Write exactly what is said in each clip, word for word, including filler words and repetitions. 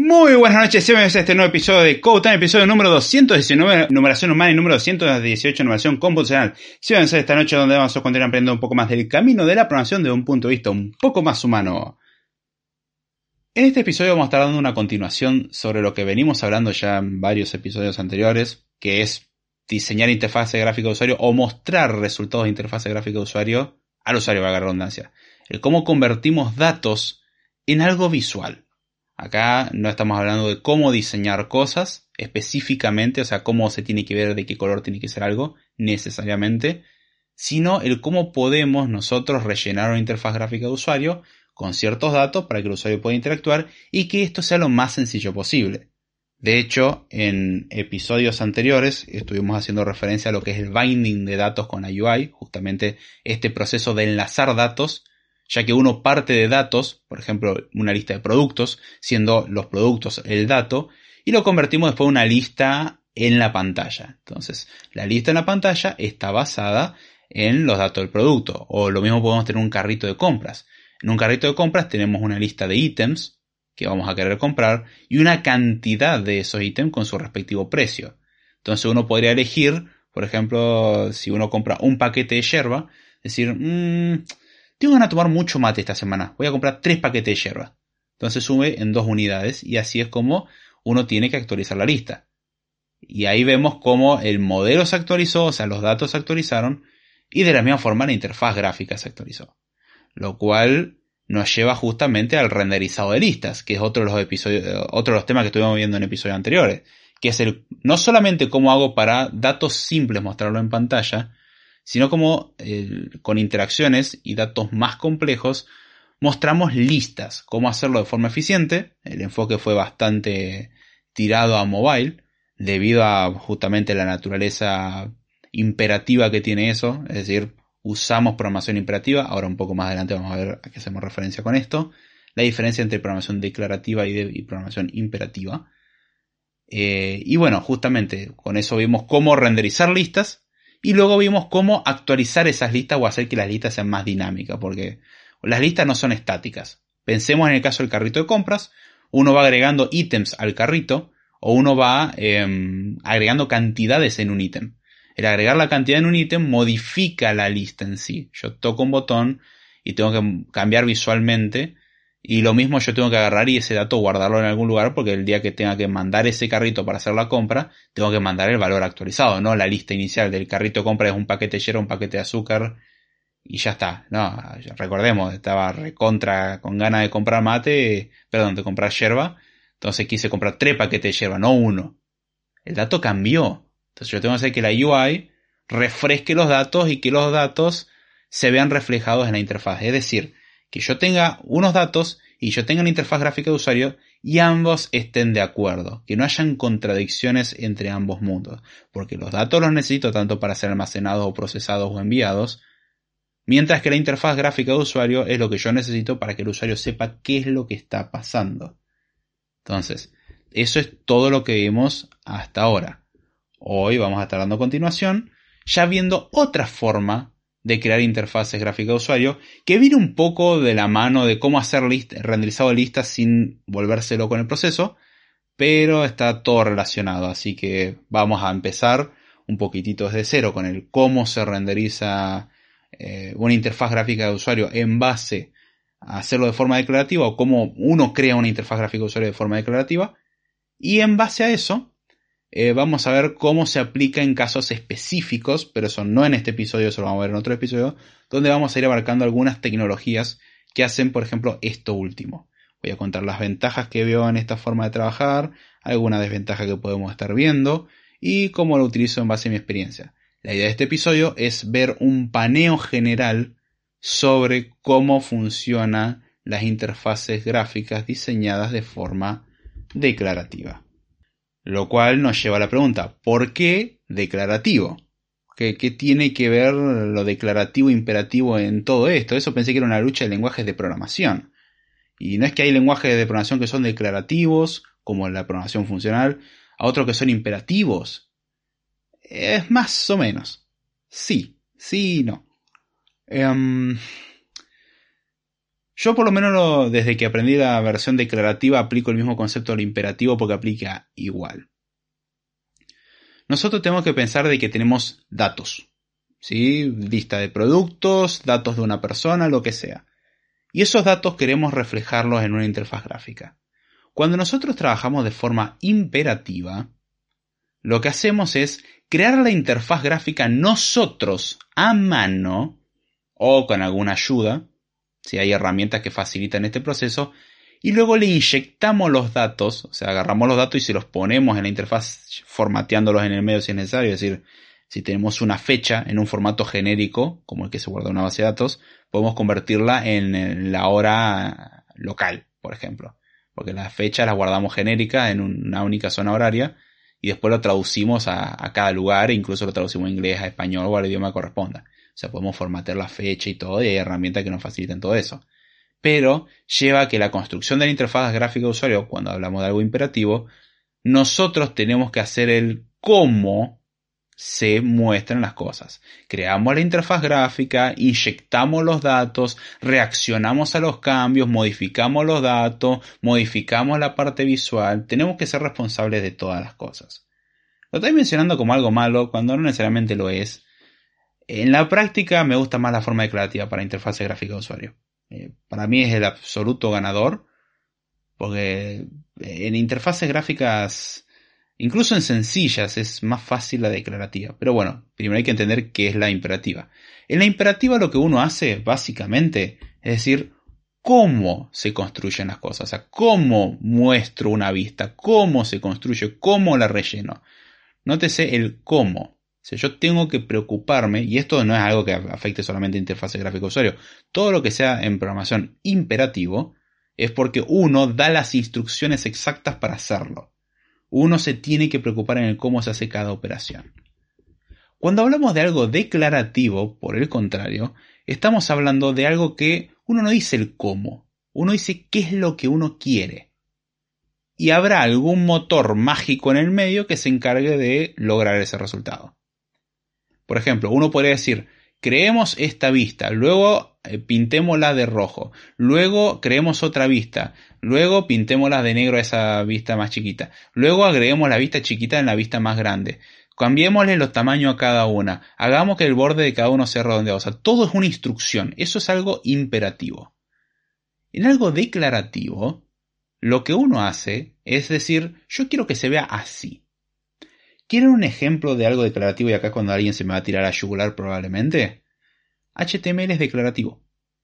Muy buenas noches, bienvenidos a este nuevo episodio de Code Time, episodio número doscientos diecinueve, numeración humana, y número doscientos dieciocho, numeración computacional. Bienvenidos a esta noche donde vamos a continuar aprendiendo un poco más del camino de la programación desde un punto de vista un poco más humano. En este episodio vamos a estar dando una continuación sobre lo que venimos hablando ya en varios episodios anteriores, que es diseñar interfase gráfica de usuario o mostrar resultados de interfase gráfica de usuario al usuario, valga la redundancia. El cómo convertimos datos en algo visual. Acá no estamos hablando de cómo diseñar cosas específicamente, o sea, cómo se tiene que ver, de qué color tiene que ser algo necesariamente, sino el cómo podemos nosotros rellenar una interfaz gráfica de usuario con ciertos datos para que el usuario pueda interactuar y que esto sea lo más sencillo posible. De hecho, en episodios anteriores estuvimos haciendo referencia a lo que es el binding de datos con la U I, justamente este proceso de enlazar datos, ya que uno parte de datos, por ejemplo, una lista de productos, siendo los productos el dato, y lo convertimos después en una lista en la pantalla. Entonces, la lista en la pantalla está basada en los datos del producto, o lo mismo podemos tener un carrito de compras. En un carrito de compras tenemos una lista de ítems que vamos a querer comprar y una cantidad de esos ítems con su respectivo precio. Entonces uno podría elegir, por ejemplo, si uno compra un paquete de yerba, decir, mmm, tengo ganas de tomar mucho mate esta semana, voy a comprar tres paquetes de yerba. Entonces sube en dos unidades y así es como uno tiene que actualizar la lista. Y ahí vemos cómo el modelo se actualizó, o sea, los datos se actualizaron y de la misma forma la interfaz gráfica se actualizó. Lo cual nos lleva justamente al renderizado de listas, que es otro de los episodios, otro de los temas que estuvimos viendo en episodios anteriores, que es el no solamente cómo hago para datos simples mostrarlo en pantalla, sino como eh, con interacciones y datos más complejos mostramos listas, cómo hacerlo de forma eficiente. El enfoque fue bastante tirado a mobile, debido a justamente la naturaleza imperativa que tiene eso, es decir, usamos programación imperativa. Ahora un poco más adelante vamos a ver a qué hacemos referencia con esto. La diferencia entre programación declarativa y, de, y programación imperativa. Eh, y bueno, justamente con eso vimos cómo renderizar listas. Y luego vimos cómo actualizar esas listas o hacer que las listas sean más dinámicas. Porque las listas no son estáticas. Pensemos en el caso del carrito de compras. Uno va agregando ítems al carrito. O uno va eh, agregando cantidades en un ítem. El agregar la cantidad en un ítem modifica la lista en sí. Yo toco un botón y tengo que cambiar visualmente. Y lo mismo yo tengo que agarrar y ese dato guardarlo en algún lugar, porque el día que tenga que mandar ese carrito para hacer la compra, tengo que mandar el valor actualizado, no la lista inicial del carrito de compra es un paquete de yerba, un paquete de azúcar y ya está. No, recordemos, estaba recontra con ganas de comprar mate, perdón, de comprar yerba. Entonces quise comprar tres paquetes de yerba, no uno. El dato cambió. Entonces yo tengo que hacer que la U I refresque los datos y que los datos se vean reflejados en la interfaz. Es decir, que yo tenga unos datos y yo tenga una interfaz gráfica de usuario y ambos estén de acuerdo. Que no hayan contradicciones entre ambos mundos. Porque los datos los necesito tanto para ser almacenados o procesados o enviados. Mientras que la interfaz gráfica de usuario es lo que yo necesito para que el usuario sepa qué es lo que está pasando. Entonces, eso es todo lo que vimos hasta ahora. Hoy vamos a estar dando continuación, ya viendo otra forma de crear interfaces gráficas de usuario, que viene un poco de la mano de cómo hacer list, renderizado de listas sin volvérselo con el proceso, pero está todo relacionado, así que vamos a empezar un poquitito desde cero con el cómo se renderiza eh, una interfaz gráfica de usuario en base a hacerlo de forma declarativa, o cómo uno crea una interfaz gráfica de usuario de forma declarativa, y en base a eso Eh, vamos a ver cómo se aplica en casos específicos, pero eso no en este episodio, eso lo vamos a ver en otro episodio, donde vamos a ir abarcando algunas tecnologías que hacen, por ejemplo, esto último. Voy a contar las ventajas que veo en esta forma de trabajar, alguna desventaja que podemos estar viendo y cómo lo utilizo en base a mi experiencia. La idea de este episodio es ver un paneo general sobre cómo funcionan las interfaces gráficas diseñadas de forma declarativa. Lo cual nos lleva a la pregunta, ¿por qué declarativo? ¿Qué, qué tiene que ver lo declarativo e imperativo en todo esto? Eso pensé que era una lucha de lenguajes de programación. Y no es que hay lenguajes de programación que son declarativos, como la programación funcional, a otros que son imperativos. Es más o menos. Sí, sí y no. Um, Yo por lo menos lo, desde que aprendí la versión declarativa aplico el mismo concepto del imperativo porque aplica igual. Nosotros tenemos que pensar de que tenemos datos, ¿sí? Lista de productos, datos de una persona, lo que sea. Y esos datos queremos reflejarlos en una interfaz gráfica. Cuando nosotros trabajamos de forma imperativa, lo que hacemos es crear la interfaz gráfica nosotros a mano o con alguna ayuda, si hay herramientas que facilitan este proceso, y luego le inyectamos los datos, o sea, agarramos los datos y se los ponemos en la interfaz formateándolos en el medio si es necesario, es decir, si tenemos una fecha en un formato genérico, como el que se guarda en una base de datos, podemos convertirla en la hora local, por ejemplo, porque la fecha la guardamos genérica en una única zona horaria y después lo traducimos a, a cada lugar, e incluso lo traducimos a inglés, a español o al idioma que corresponda. O sea, podemos formatear la fecha y todo, y hay herramientas que nos facilitan todo eso. Pero lleva a que la construcción de la interfaz gráfica de usuario, cuando hablamos de algo imperativo, nosotros tenemos que hacer el cómo se muestran las cosas. Creamos la interfaz gráfica, inyectamos los datos, reaccionamos a los cambios, modificamos los datos, modificamos la parte visual. Tenemos que ser responsables de todas las cosas. Lo estoy mencionando como algo malo cuando no necesariamente lo es. En la práctica me gusta más la forma declarativa para interfaz gráfica de usuario. Eh, para mí es el absoluto ganador, porque en interfaces gráficas, incluso en sencillas, es más fácil la declarativa. Pero bueno, primero hay que entender qué es la imperativa. En la imperativa lo que uno hace, básicamente, es decir, cómo se construyen las cosas. O sea, cómo muestro una vista, cómo se construye, cómo la relleno. Nótese el cómo. O sea, yo tengo que preocuparme, y esto no es algo que afecte solamente a interfaz gráfica de usuario. Todo lo que sea en programación imperativo es porque uno da las instrucciones exactas para hacerlo. Uno se tiene que preocupar en el cómo se hace cada operación. Cuando hablamos de algo declarativo, por el contrario, estamos hablando de algo que uno no dice el cómo, uno dice qué es lo que uno quiere. Y habrá algún motor mágico en el medio que se encargue de lograr ese resultado. Por ejemplo, uno podría decir, creemos esta vista, luego eh, pintémosla de rojo, luego creemos otra vista, luego pintémosla de negro a esa vista más chiquita, luego agreguemos la vista chiquita en la vista más grande, cambiémosle los tamaños a cada una, hagamos que el borde de cada uno sea redondeado. O sea, todo es una instrucción, eso es algo imperativo. En algo declarativo, lo que uno hace es decir, yo quiero que se vea así. ¿Quieren un ejemplo de algo declarativo? Y acá cuando alguien se me va a tirar a yugular probablemente. H T M L es declarativo.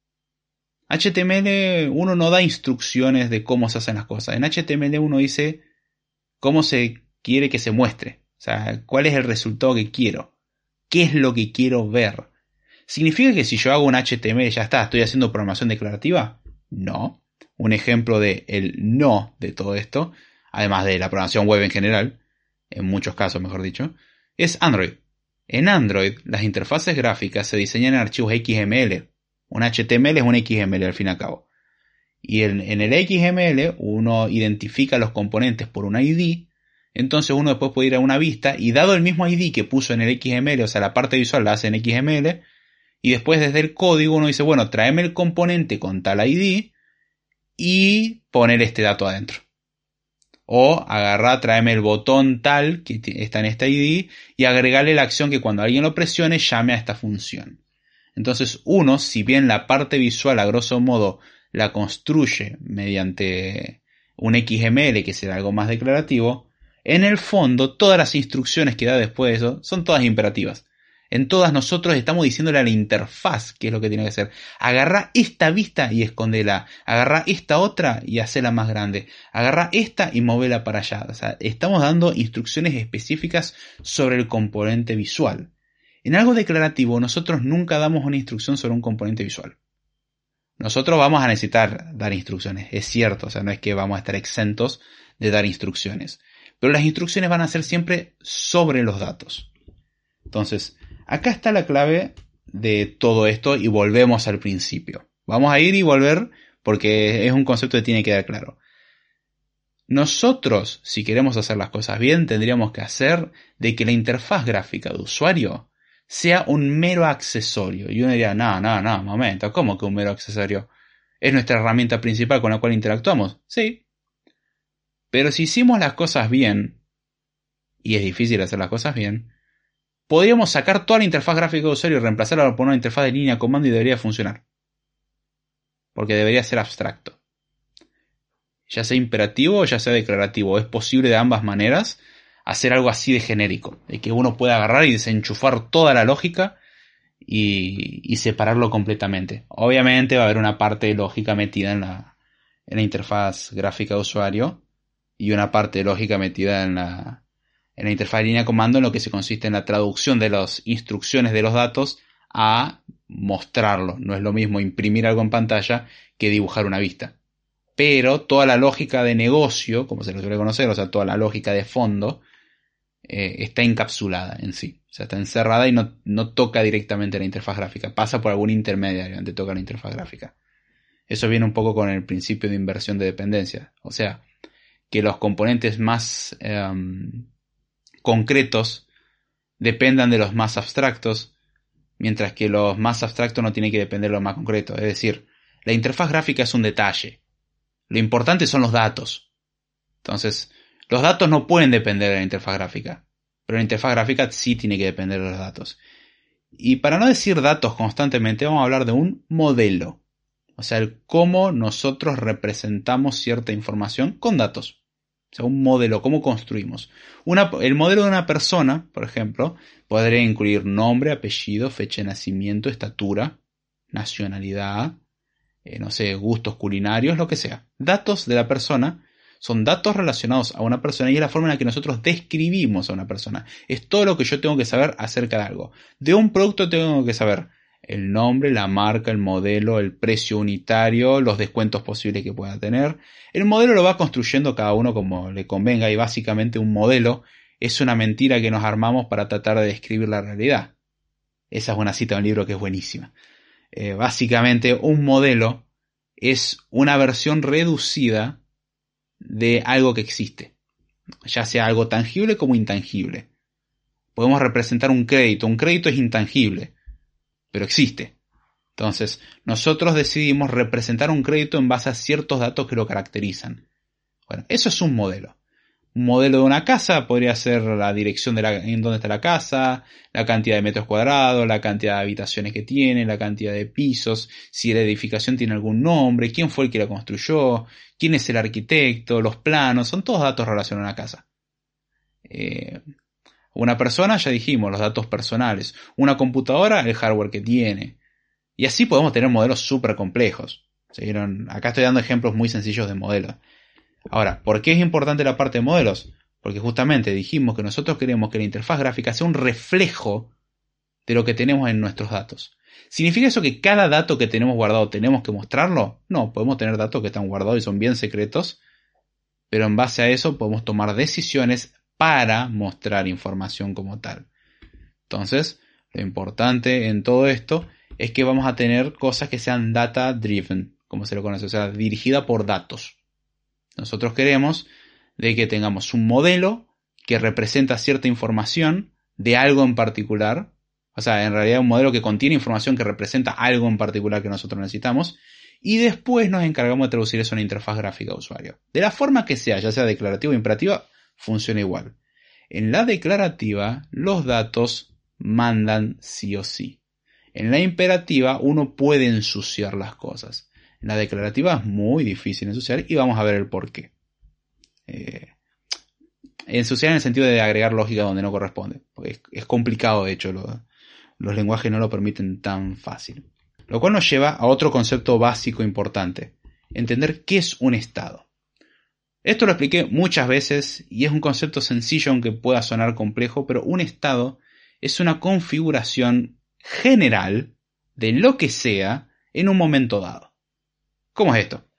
H T M L uno no da instrucciones de cómo se hacen las cosas. En H T M L uno dice cómo se quiere que se muestre. O sea, cuál es el resultado que quiero. ¿Qué es lo que quiero ver? ¿Significa que si yo hago un H T M L ya está, estoy haciendo programación declarativa? No. Un ejemplo de el no de todo esto, además de la programación web en general, en muchos casos mejor dicho, es Android. En Android, las interfaces gráficas se diseñan en archivos X M L. Un H T M L es un X M L al fin y al cabo. Y en, en el X M L uno identifica los componentes por un I D, entonces uno después puede ir a una vista y dado el mismo I D que puso en el X M L, o sea la parte visual la hace en X M L, y después desde el código uno dice, bueno, tráeme el componente con tal I D y poner este dato adentro. O agarrar, tráeme el botón tal que está en este I D y agregarle la acción que cuando alguien lo presione llame a esta función. Entonces uno, si bien la parte visual a grosso modo la construye mediante un X M L que será algo más declarativo, en el fondo todas las instrucciones que da después de eso son todas imperativas. En todas nosotros estamos diciéndole a la interfaz qué es lo que tiene que hacer. Agarrá esta vista y escondela. Agarrá esta otra y hacela más grande. Agarrá esta y movela para allá. O sea, estamos dando instrucciones específicas sobre el componente visual. En algo declarativo, nosotros nunca damos una instrucción sobre un componente visual. Nosotros vamos a necesitar dar instrucciones, es cierto. O sea, no es que vamos a estar exentos de dar instrucciones. Pero las instrucciones van a ser siempre sobre los datos. Entonces, acá está la clave de todo esto y volvemos al principio. Vamos a ir y volver porque es un concepto que tiene que quedar claro. Nosotros, si queremos hacer las cosas bien, tendríamos que hacer de que la interfaz gráfica de usuario sea un mero accesorio. Y uno diría, no, no, no, momento, ¿cómo que un mero accesorio? ¿Es nuestra herramienta principal con la cual interactuamos? Sí. Pero si hicimos las cosas bien, y es difícil hacer las cosas bien, podríamos sacar toda la interfaz gráfica de usuario y reemplazarla por una interfaz de línea de comando y debería funcionar. Porque debería ser abstracto. Ya sea imperativo o ya sea declarativo. Es posible de ambas maneras hacer algo así de genérico. De que uno pueda agarrar y desenchufar toda la lógica y, y separarlo completamente. Obviamente va a haber una parte de lógica metida en la, en la interfaz gráfica de usuario y una parte de lógica metida en la, en la interfaz de línea de comando, en lo que se consiste en la traducción de las instrucciones de los datos a mostrarlo. No es lo mismo imprimir algo en pantalla que dibujar una vista. Pero toda la lógica de negocio, como se lo suele conocer, o sea, toda la lógica de fondo, eh, está encapsulada en sí. O sea, está encerrada y no, no toca directamente la interfaz gráfica. Pasa por algún intermediario antes toca la interfaz gráfica. Eso viene un poco con el principio de inversión de dependencia. O sea, que los componentes más eh, concretos dependan de los más abstractos, mientras que los más abstractos no tienen que depender de los más concretos. Es decir, la interfaz gráfica es un detalle. Lo importante son los datos. Entonces, los datos no pueden depender de la interfaz gráfica, pero la interfaz gráfica sí tiene que depender de los datos. Y para no decir datos constantemente, vamos a hablar de un modelo. O sea, el cómo nosotros representamos cierta información con datos. O sea, un modelo, cómo construimos. Una, el modelo de una persona, por ejemplo, podría incluir nombre, apellido, fecha de nacimiento, estatura, nacionalidad, Eh, no sé, gustos culinarios, lo que sea. Datos de la persona son datos relacionados a una persona y es la forma en la que nosotros describimos a una persona. Es todo lo que yo tengo que saber acerca de algo. De un producto tengo que saber el nombre, la marca, el modelo, el precio unitario, los descuentos posibles que pueda tener. El modelo lo va construyendo cada uno como le convenga y básicamente un modelo es una mentira que nos armamos para tratar de describir la realidad. Esa es una cita de un libro que es buenísima. Eh, básicamente un modelo es una versión reducida de algo que existe, ya sea algo tangible como intangible. Podemos representar un crédito, un crédito es intangible, pero existe. Entonces, nosotros decidimos representar un crédito en base a ciertos datos que lo caracterizan. Bueno, eso es un modelo. Un modelo de una casa podría ser la dirección de la, en dónde está la casa, la cantidad de metros cuadrados, la cantidad de habitaciones que tiene, la cantidad de pisos, si la edificación tiene algún nombre, quién fue el que la construyó, quién es el arquitecto, los planos, son todos datos relacionados a una casa. Eh, una persona, ya dijimos, los datos personales. Una computadora, el hardware que tiene. Y así podemos tener modelos súper complejos. ¿Sí? Acá estoy dando ejemplos muy sencillos de modelos. Ahora, ¿por qué es importante la parte de modelos? Porque justamente dijimos que nosotros queremos que la interfaz gráfica sea un reflejo de lo que tenemos en nuestros datos. ¿Significa eso que cada dato que tenemos guardado tenemos que mostrarlo? No, podemos tener datos que están guardados y son bien secretos, pero en base a eso podemos tomar decisiones para mostrar información como tal. Entonces, lo importante en todo esto es que vamos a tener cosas que sean data driven, como se lo conoce, o sea, dirigida por datos. Nosotros queremos de que tengamos un modelo que representa cierta información de algo en particular. O sea, en realidad un modelo que contiene información que representa algo en particular que nosotros necesitamos. Y después nos encargamos de traducir eso en una interfaz gráfica de usuario. De la forma que sea, ya sea declarativa o imperativa, funciona igual. En la declarativa, los datos mandan sí o sí. En la imperativa, uno puede ensuciar las cosas. En la declarativa es muy difícil ensuciar y vamos a ver el por qué. Eh, ensuciar en el sentido de agregar lógica donde no corresponde. Porque es, es complicado, de hecho, lo, los lenguajes no lo permiten tan fácil. Lo cual nos lleva a otro concepto básico importante. Entender qué es un estado. Esto lo expliqué muchas veces y es un concepto sencillo aunque pueda sonar complejo, pero un estado es una configuración general de lo que sea en un momento dado. ¿Cómo es esto?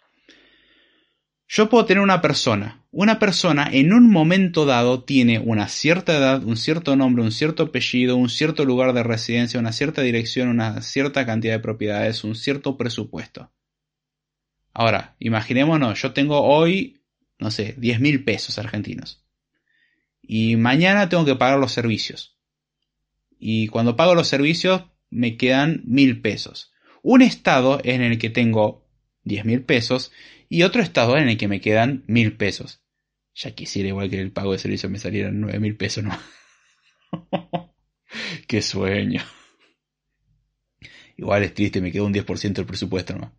Yo puedo tener una persona. Una persona en un momento dado tiene una cierta edad, un cierto nombre, un cierto apellido, un cierto lugar de residencia, una cierta dirección, una cierta cantidad de propiedades, un cierto presupuesto. Ahora, imaginémonos, yo tengo hoy, no sé, diez mil pesos argentinos. Y mañana tengo que pagar los servicios. Y cuando pago los servicios me quedan mil pesos. Un estado en el que tengo diez mil pesos y otro estado en el que me quedan mil pesos. Ya quisiera igual que el pago de servicio me salieran nueve mil pesos, ¿no? ¡Qué sueño! Igual es triste, me quedó un diez por ciento del presupuesto, ¿no?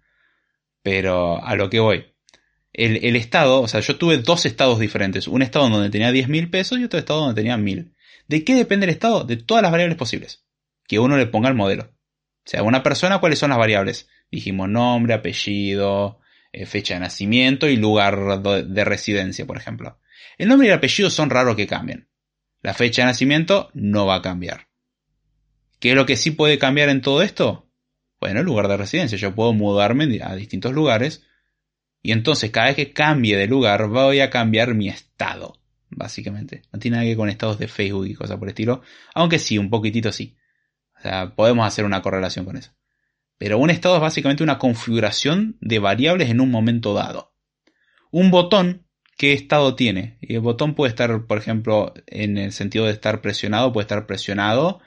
Pero a lo que voy. El, el estado, o sea, yo tuve dos estados diferentes. Un estado donde tenía diez mil pesos y otro estado donde tenía mil. ¿De qué depende el estado? De todas las variables posibles. Que uno le ponga al modelo. O sea, una persona, ¿cuáles son las variables? Dijimos nombre, apellido, eh, fecha de nacimiento y lugar de, de residencia, por ejemplo. El nombre y el apellido son raros que cambien. La fecha de nacimiento no va a cambiar. ¿Qué es lo que sí puede cambiar en todo esto? Bueno, el lugar de residencia. Yo puedo mudarme a distintos lugares. Y entonces cada vez que cambie de lugar voy a cambiar mi estado. Básicamente. No tiene nada que ver con estados de Facebook y cosas por el estilo. Aunque sí, un poquitito sí. O sea, podemos hacer una correlación con eso. Pero un estado es básicamente una configuración de variables en un momento dado. Un botón, ¿qué estado tiene? Y el botón puede estar, por ejemplo, en el sentido de estar presionado, puede estar presionado,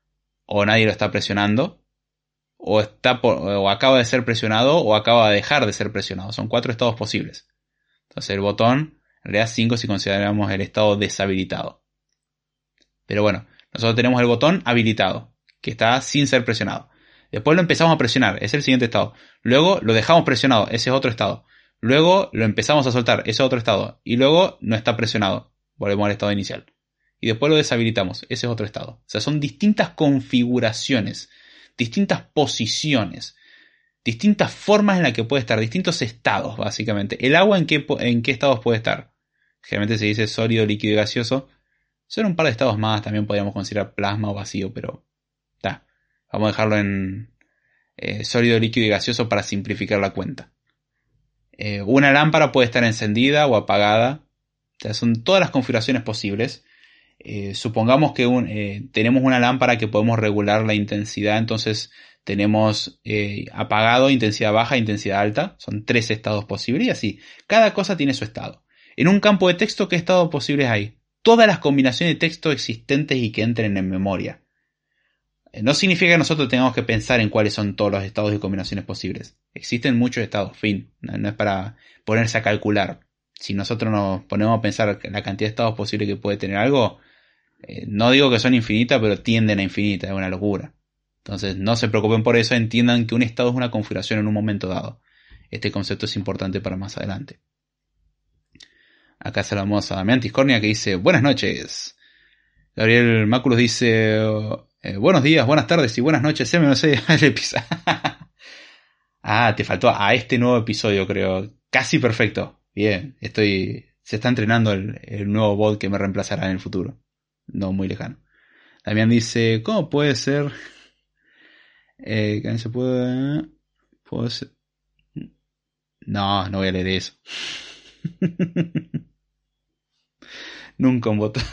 o nadie lo está presionando, o, está por, o acaba de ser presionado, o acaba de dejar de ser presionado. Son cuatro estados posibles. Entonces el botón, en realidad cinco si consideramos el estado deshabilitado. Pero bueno, nosotros tenemos el botón habilitado, que está sin ser presionado. Después lo empezamos a presionar, ese es el siguiente estado. Luego lo dejamos presionado, ese es otro estado. Luego lo empezamos a soltar, ese es otro estado. Y luego no está presionado, volvemos al estado inicial. Y después lo deshabilitamos, ese es otro estado. O sea, son distintas configuraciones, distintas posiciones, distintas formas en las que puede estar, distintos estados básicamente. ¿El agua en qué, en qué estados puede estar? Generalmente se dice sólido, líquido y gaseoso. Son un par de estados más, también podríamos considerar plasma o vacío, pero está. Vamos a dejarlo en eh, sólido, líquido y gaseoso para simplificar la cuenta. Eh, una lámpara puede estar encendida o apagada. O sea, son todas las configuraciones posibles. Eh, supongamos que un, eh, tenemos una lámpara que podemos regular la intensidad, entonces tenemos eh, apagado, intensidad baja, intensidad alta. Son tres estados posibles y así. Cada cosa tiene su estado. En un campo de texto, ¿qué estados posibles hay? Todas las combinaciones de texto existentes y que entren en memoria. No significa que nosotros tengamos que pensar en cuáles son todos los estados y combinaciones posibles. Existen muchos estados, fin. No es para ponerse a calcular. Si nosotros nos ponemos a pensar la cantidad de estados posibles que puede tener algo, eh, no digo que son infinitas, pero tienden a infinitas, es una locura. Entonces no se preocupen por eso, entiendan que un estado es una configuración en un momento dado. Este concepto es importante para más adelante. Acá saludamos a Damián Tiscornia que dice, buenas noches. Gabriel Máculos dice... Eh, buenos días, buenas tardes y buenas noches. Se me no sé el episodio. Ah, te faltó a este nuevo episodio, creo. Casi perfecto. Bien, estoy. Se está entrenando el, el nuevo bot que me reemplazará en el futuro. No muy lejano. Damián dice, ¿cómo puede ser? Eh, ¿que se puede? ¿Puedo ser? No, no voy a leer eso. Nunca un botón.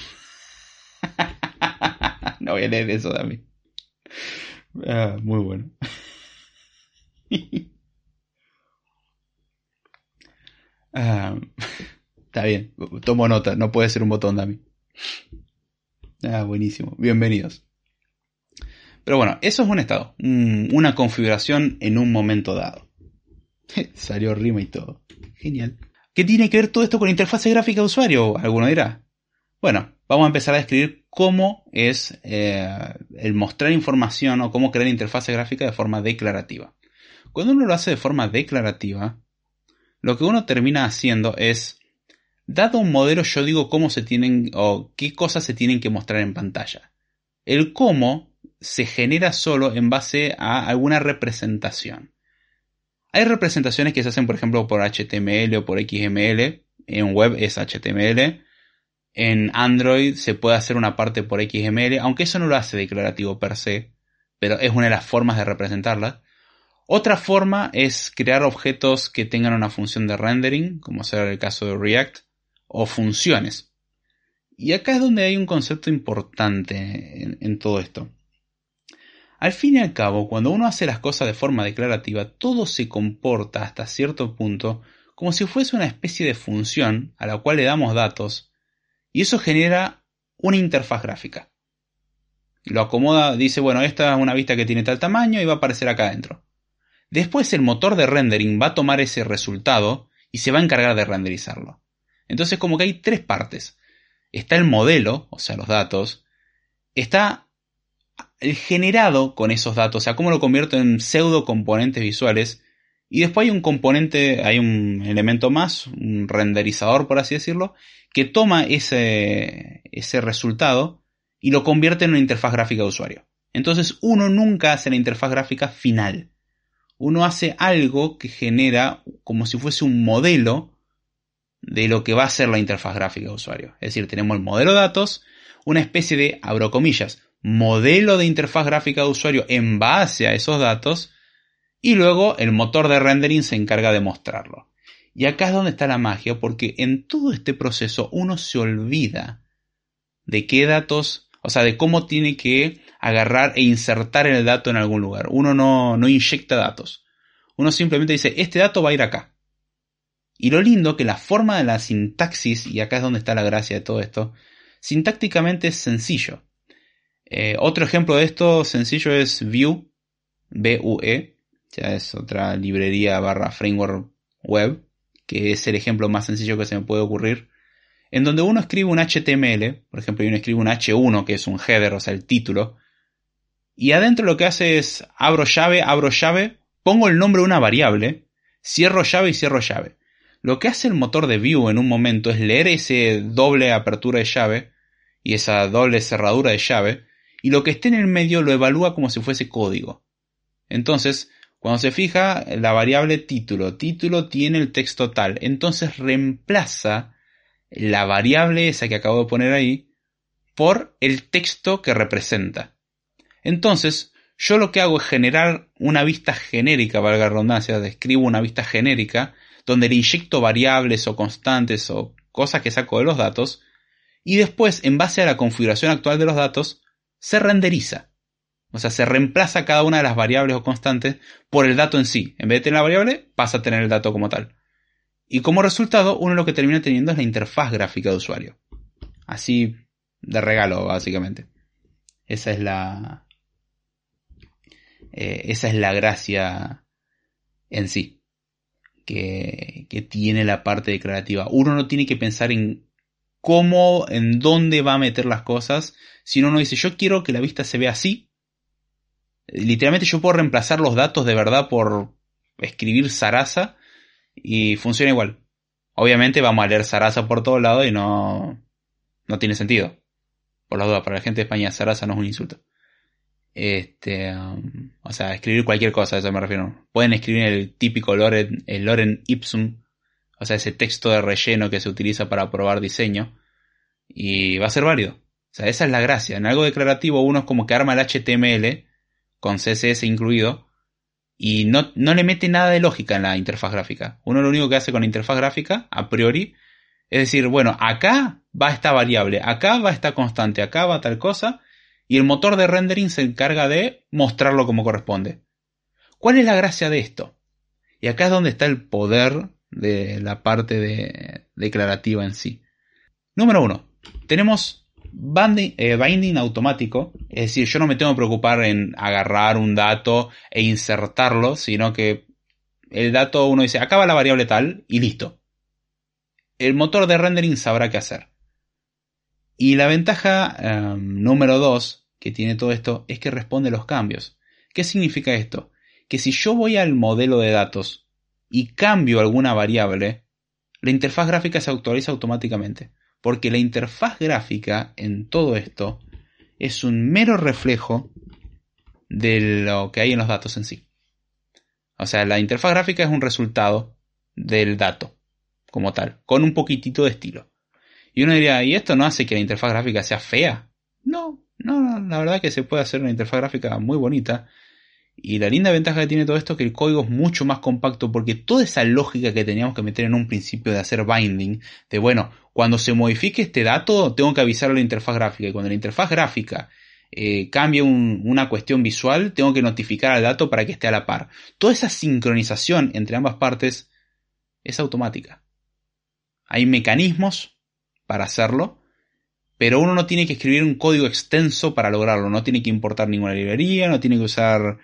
No voy a leer eso, Dami. Ah, muy bueno. Ah, está bien, tomo nota. No puede ser un botón, Dami. Ah, buenísimo. Bienvenidos. Pero bueno, eso es un estado. Un, una configuración en un momento dado. Salió rima y todo. Genial. ¿Qué tiene que ver todo esto con la interfaz gráfica de usuario? Alguno dirá. Bueno, vamos a empezar a describir cómo es eh, el mostrar información o cómo crear interfaz gráfica de forma declarativa. Cuando uno lo hace de forma declarativa, lo que uno termina haciendo es, dado un modelo, yo digo cómo se tienen o qué cosas se tienen que mostrar en pantalla. El cómo se genera solo en base a alguna representación. Hay representaciones que se hacen, por ejemplo, por H T M L o por X M L. En web es H T M L. En Android se puede hacer una parte por X M L, aunque eso no lo hace declarativo per se, pero es una de las formas de representarla. Otra forma es crear objetos que tengan una función de rendering, como será el caso de React, o funciones. Y acá es donde hay un concepto importante en, en todo esto. Al fin y al cabo, cuando uno hace las cosas de forma declarativa, todo se comporta hasta cierto punto como si fuese una especie de función a la cual le damos datos, y eso genera una interfaz gráfica. Lo acomoda, dice, bueno, esta es una vista que tiene tal tamaño y va a aparecer acá adentro. Después el motor de rendering va a tomar ese resultado y se va a encargar de renderizarlo. Entonces como que hay tres partes. Está el modelo, o sea, los datos. Está el generado con esos datos, o sea, cómo lo convierto en pseudo componentes visuales. Y después hay un componente, hay un elemento más, un renderizador por así decirlo, que toma ese, ese resultado y lo convierte en una interfaz gráfica de usuario. Entonces uno nunca hace la interfaz gráfica final. Uno hace algo que genera como si fuese un modelo de lo que va a ser la interfaz gráfica de usuario. Es decir, tenemos el modelo de datos, una especie de, abro comillas, modelo de interfaz gráfica de usuario en base a esos datos, y luego el motor de rendering se encarga de mostrarlo. Y acá es donde está la magia, porque en todo este proceso uno se olvida de qué datos, o sea, de cómo tiene que agarrar e insertar el dato en algún lugar. Uno no, no inyecta datos. Uno simplemente dice, este dato va a ir acá. Y lo lindo que la forma de la sintaxis, y acá es donde está la gracia de todo esto, sintácticamente es sencillo. Eh, otro ejemplo de esto sencillo es Vue, B U E, ya es otra librería barra framework web, que es el ejemplo más sencillo que se me puede ocurrir, en donde uno escribe un H T M L, por ejemplo, y uno escribe un hache uno, que es un header, o sea, el título, y adentro lo que hace es abro llave, abro llave, pongo el nombre de una variable, cierro llave y cierro llave. Lo que hace el motor de Vue en un momento es leer ese doble apertura de llave y esa doble cerradura de llave, y lo que esté en el medio lo evalúa como si fuese código. Entonces, cuando se fija, la variable título, título tiene el texto tal, entonces reemplaza la variable esa que acabo de poner ahí por el texto que representa. Entonces, yo lo que hago es generar una vista genérica, valga la redundancia, describo una vista genérica, donde le inyecto variables o constantes o cosas que saco de los datos, y después, en base a la configuración actual de los datos, se renderiza. O sea, se reemplaza cada una de las variables o constantes por el dato en sí. En vez de tener la variable, pasa a tener el dato como tal. Y como resultado, uno lo que termina teniendo es la interfaz gráfica de usuario. Así de regalo, básicamente. Esa es la... Eh, esa es la gracia en sí. Que, que tiene la parte declarativa. Uno no tiene que pensar en cómo, en dónde va a meter las cosas, sino uno dice, yo quiero que la vista se vea así. Literalmente yo puedo reemplazar los datos de verdad por escribir Sarasa y funciona igual. Obviamente vamos a leer Sarasa por todos lados y no, no tiene sentido. Por la duda, para la gente de España, Sarasa no es un insulto. Este, um, o sea, escribir cualquier cosa, a eso me refiero. Pueden escribir el típico lorem, el lorem ipsum, o sea, ese texto de relleno que se utiliza para probar diseño, y va a ser válido. O sea, esa es la gracia. En algo declarativo uno es como que arma el H T M L con C S S incluido y no, no le mete nada de lógica en la interfaz gráfica. Uno lo único que hace con la interfaz gráfica, a priori, es decir, bueno, acá va esta variable, acá va esta constante, acá va tal cosa, y el motor de rendering se encarga de mostrarlo como corresponde. ¿Cuál es la gracia de esto? Y acá es donde está el poder de la parte de declarativa en sí. Número uno, tenemos binding, eh, binding automático, es decir, yo no me tengo que preocupar en agarrar un dato e insertarlo, sino que el dato uno dice, acá va la variable tal y listo. El motor de rendering sabrá qué hacer. Y la ventaja eh, número dos que tiene todo esto es que responde a los cambios. ¿Qué significa esto? Que si yo voy al modelo de datos y cambio alguna variable, la interfaz gráfica se actualiza automáticamente. Porque la interfaz gráfica en todo esto es un mero reflejo de lo que hay en los datos en sí. O sea, la interfaz gráfica es un resultado del dato como tal, con un poquitito de estilo. Y uno diría, ¿y esto no hace que la interfaz gráfica sea fea? No, no, no, la verdad que se puede hacer una interfaz gráfica muy bonita. Y la linda ventaja que tiene todo esto es que el código es mucho más compacto, porque toda esa lógica que teníamos que meter en un principio de hacer binding, de bueno, cuando se modifique este dato tengo que avisar a la interfaz gráfica, y cuando la interfaz gráfica eh, cambie un, una cuestión visual tengo que notificar al dato para que esté a la par. Toda esa sincronización entre ambas partes es automática. Hay mecanismos para hacerlo, pero uno no tiene que escribir un código extenso para lograrlo, no tiene que importar ninguna librería, no tiene que usar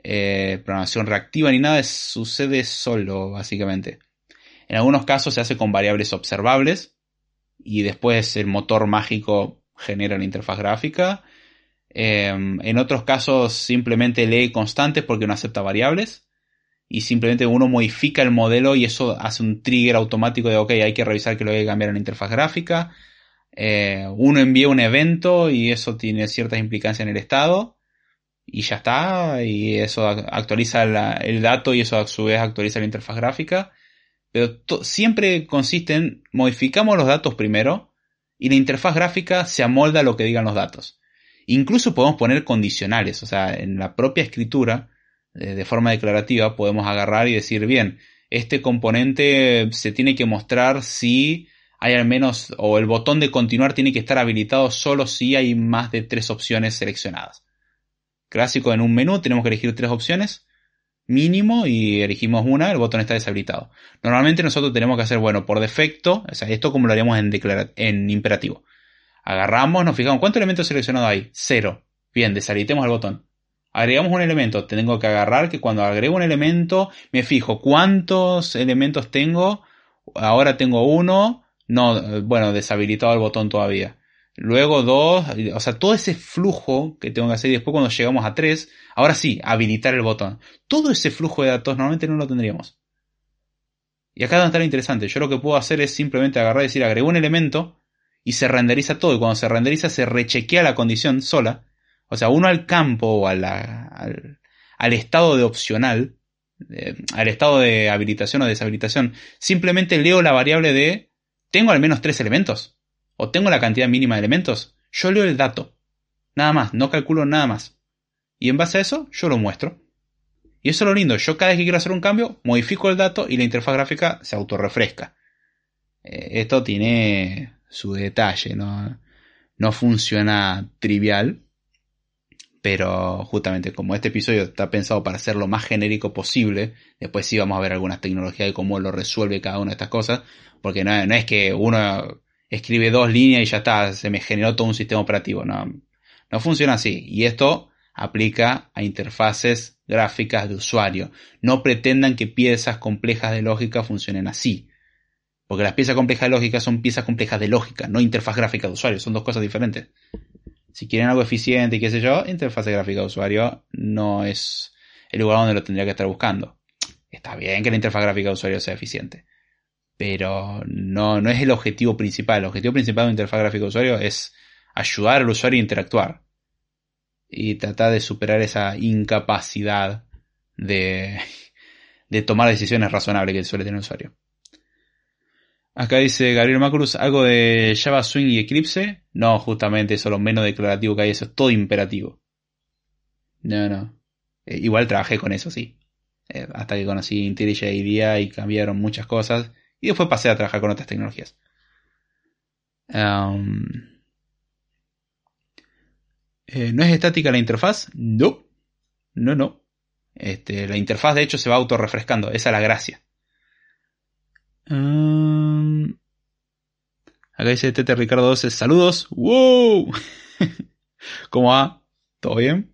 eh, programación reactiva ni nada, es, sucede solo, básicamente. En algunos casos se hace con variables observables y después el motor mágico genera la interfaz gráfica. Eh, en otros casos simplemente lee constantes porque no acepta variables y simplemente uno modifica el modelo y eso hace un trigger automático de ok, hay que revisar que lo hay que cambiar en la interfaz gráfica. Eh, uno envía un evento y eso tiene ciertas implicancias en el estado y ya está, y eso actualiza la, el dato y eso a su vez actualiza la interfaz gráfica. Pero to- siempre consiste en modificamos los datos primero y la interfaz gráfica se amolda a lo que digan los datos. Incluso podemos poner condicionales, o sea, en la propia escritura, eh, de forma declarativa, podemos agarrar y decir, bien, este componente se tiene que mostrar si hay al menos, o el botón de continuar tiene que estar habilitado solo si hay más de tres opciones seleccionadas. Clásico, en un menú tenemos que elegir tres opciones mínimo y elegimos una, el botón está deshabilitado. Normalmente nosotros tenemos que hacer, bueno, por defecto, o sea, esto como lo haríamos en, declara- en imperativo. Agarramos, nos fijamos, ¿cuántos elementos seleccionados hay? Cero. Bien, deshabilitemos el botón. Agregamos un elemento, tengo que agarrar que cuando agrego un elemento, me fijo cuántos elementos tengo, ahora tengo uno, no, bueno, deshabilitado el botón todavía. Luego dos, o sea, todo ese flujo que tengo que hacer y después cuando llegamos a tres, ahora sí, habilitar el botón. Todo ese flujo de datos normalmente no lo tendríamos. Y acá es donde está lo interesante. Yo lo que puedo hacer es simplemente agarrar y decir, agrego un elemento y se renderiza todo. Y cuando se renderiza se rechequea la condición sola. O sea, uno al campo o a la, al, al estado de opcional, eh, al estado de habilitación o deshabilitación, simplemente leo la variable de, ¿tengo al menos tres elementos? ¿O tengo la cantidad mínima de elementos? Yo leo el dato. Nada más, no calculo nada más. Y en base a eso, yo lo muestro. Y eso es lo lindo. Yo cada vez que quiero hacer un cambio, modifico el dato y la interfaz gráfica se autorrefresca. Eh, esto tiene su detalle, ¿no? No funciona trivial. Pero justamente como este episodio está pensado para ser lo más genérico posible, después sí vamos a ver algunas tecnologías de cómo lo resuelve cada una de estas cosas. Porque no, no es que uno escribe dos líneas y ya está, se me generó todo un sistema operativo. No, no funciona así. Y esto aplica a interfaces gráficas de usuario. No pretendan que piezas complejas de lógica funcionen así. Porque las piezas complejas de lógica son piezas complejas de lógica, no interfaz gráfica de usuario. Son dos cosas diferentes. Si quieren algo eficiente y qué sé yo, interfaz gráfica de usuario no es el lugar donde lo tendría que estar buscando. Está bien que la interfaz gráfica de usuario sea eficiente, pero no, no es el objetivo principal. El objetivo principal de una interfaz gráfica de usuario es ayudar al usuario a interactuar y tratar de superar esa incapacidad de, de tomar decisiones razonables que suele tener el usuario. Acá dice Gabriel Macruz, ¿algo de Java Swing y Eclipse? No, justamente eso, lo menos declarativo que hay, eso es todo imperativo. No, no. Eh, igual trabajé con eso, sí. Eh, hasta que conocí IntelliJ I D E y cambiaron muchas cosas. Y después pasé a trabajar con otras tecnologías. Um, eh, ¿No es estática la interfaz? No. No, no. Este, la interfaz de hecho se va autorrefrescando. Esa es la gracia. Um, Acá dice Tete Ricardo doce, saludos. ¡Wow! ¿Cómo va? ¿Todo bien?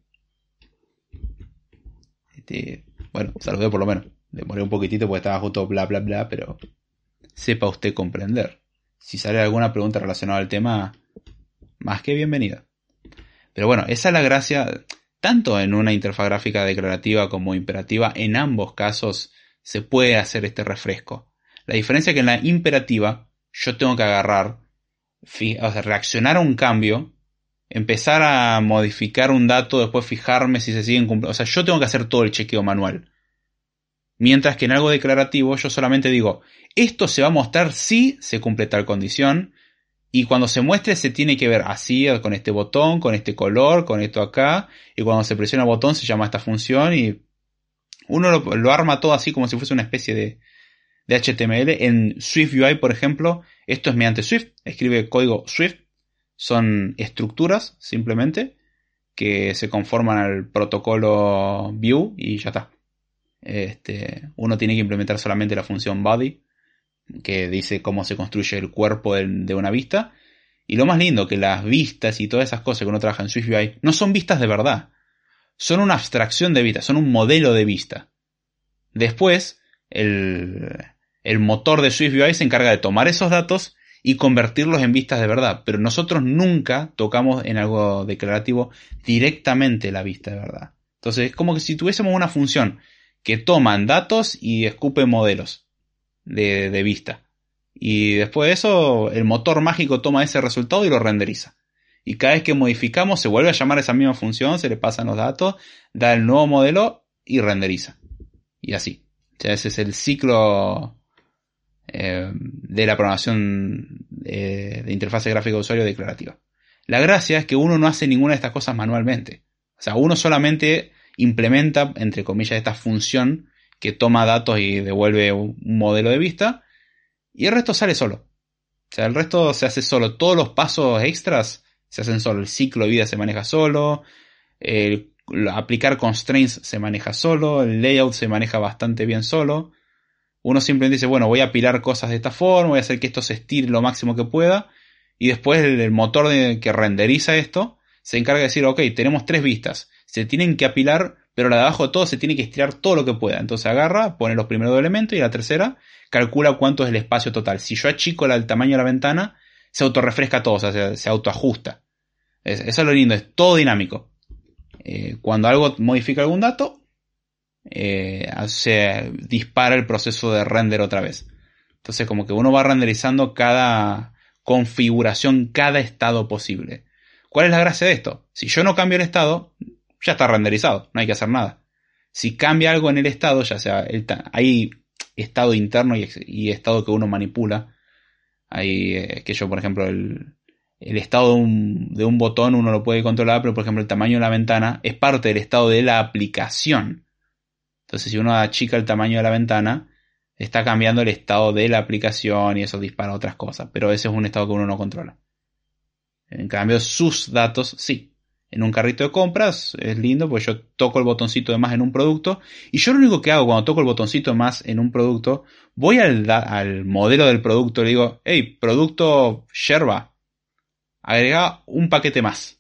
Este, bueno, saludé por lo menos. Demoré un poquitito porque estaba justo bla bla bla, pero sepa usted comprender. Si sale alguna pregunta relacionada al tema, más que bienvenida. Pero bueno, esa es la gracia, tanto en una interfaz gráfica declarativa como imperativa, en ambos casos se puede hacer este refresco. La diferencia es que en la imperativa yo tengo que agarrar, o sea, reaccionar a un cambio, empezar a modificar un dato, después fijarme si se siguen cumpliendo. O sea, yo tengo que hacer todo el chequeo manual. Mientras que en algo declarativo yo solamente digo, esto se va a mostrar si se cumple tal condición. Y cuando se muestre se tiene que ver así, con este botón, con este color, con esto acá. Y cuando se presiona el botón se llama esta función. Y uno lo, lo arma todo así como si fuese una especie de, de H T M L. En SwiftUI, por ejemplo, esto es mediante Swift. Escribe código Swift. Son estructuras, simplemente, que se conforman al protocolo Vue y ya está. Este, uno tiene que implementar solamente la función body, que dice cómo se construye el cuerpo de, de una vista. Y lo más lindo, que las vistas y todas esas cosas que uno trabaja en SwiftUI no son vistas de verdad. son una abstracción de vista, son un modelo de vista. Después, el, el motor de SwiftUI se encarga de tomar esos datos y convertirlos en vistas de verdad. Pero nosotros nunca tocamos en algo declarativo directamente la vista de verdad. Entonces es como que si tuviésemos una función que toman datos y escupe modelos de, de vista. Y después de eso, el motor mágico toma ese resultado y lo renderiza. Y cada vez que modificamos, se vuelve a llamar esa misma función, se le pasan los datos, da el nuevo modelo y renderiza. Y así. O sea, ese es el ciclo eh, de la programación de, de interfase gráfica de usuario declarativa. La gracia es que uno no hace ninguna de estas cosas manualmente. O sea, uno solamente implementa, entre comillas, esta función que toma datos y devuelve un modelo de vista. Y el resto sale solo. O sea, el resto se hace solo. Todos los pasos extras se hacen solo. El ciclo de vida se maneja solo. El, aplicar constraints se maneja solo. El layout se maneja bastante bien solo. Uno simplemente dice, bueno, voy a apilar cosas de esta forma. Voy a hacer que esto se estire lo máximo que pueda. Y después el, el motor de, que renderiza esto se encarga de decir, ok, tenemos tres vistas. Se tienen que apilar, pero la de abajo de todo se tiene que estirar todo lo que pueda. Entonces agarra, pone los primeros dos elementos y la tercera calcula cuánto es el espacio total. Si yo achico el tamaño de la ventana, se autorrefresca todo, o sea, se, se autoajusta. Es, eso es lo lindo, es todo dinámico. Eh, cuando algo modifica algún dato, eh, se dispara el proceso de render otra vez. Entonces como que uno va renderizando cada configuración, cada estado posible. ¿Cuál es la gracia de esto? Si yo no cambio el estado, ya está renderizado, no hay que hacer nada. Si cambia algo en el estado, ya sea, el hay estado interno y, y estado que uno manipula. Hay eh, que yo, por ejemplo, el, el estado de un, de un botón uno lo puede controlar, pero por ejemplo el tamaño de la ventana es parte del estado de la aplicación. Entonces si uno achica el tamaño de la ventana, está cambiando el estado de la aplicación y eso dispara otras cosas. Pero ese es un estado que uno no controla. En cambio, sus datos sí. En un carrito de compras es lindo porque yo toco el botoncito de más en un producto y yo lo único que hago cuando toco el botoncito de más en un producto, voy al, al modelo del producto y le digo, hey, producto yerba, agrega un paquete más.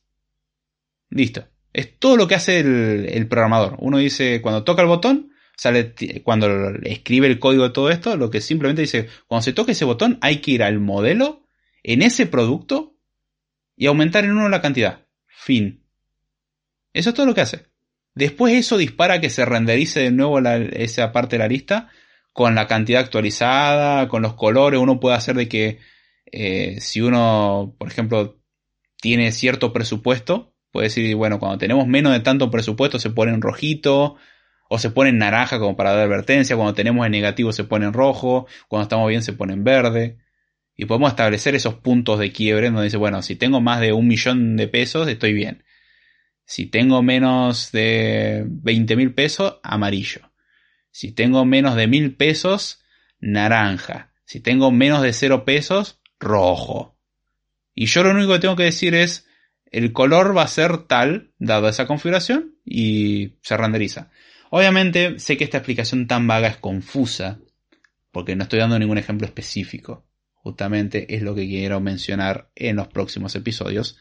Listo. Es todo lo que hace el, el programador. Uno dice, cuando toca el botón, sale, cuando escribe el código de todo esto, lo que simplemente dice, cuando se toca ese botón hay que ir al modelo en ese producto y aumentar en uno la cantidad. Fin. Eso es todo lo que hace. Después eso dispara a que se renderice de nuevo la, esa parte de la lista con la cantidad actualizada, con los colores. Uno puede hacer de que eh, si uno, por ejemplo, tiene cierto presupuesto, puede decir, bueno, cuando tenemos menos de tanto presupuesto se pone en rojito o se pone en naranja como para dar advertencia. Cuando tenemos en negativo se pone en rojo. Cuando estamos bien se pone en verde. Y podemos establecer esos puntos de quiebre donde dice, bueno, si tengo más de un millón de pesos, estoy bien. Si tengo menos de veinte mil pesos, amarillo. Si tengo menos de mil pesos, naranja. Si tengo menos de cero pesos, rojo. Y yo lo único que tengo que decir es, el color va a ser tal, dado esa configuración, y se renderiza. Obviamente, sé que esta explicación tan vaga es confusa, porque no estoy dando ningún ejemplo específico. Justamente es lo que quiero mencionar en los próximos episodios.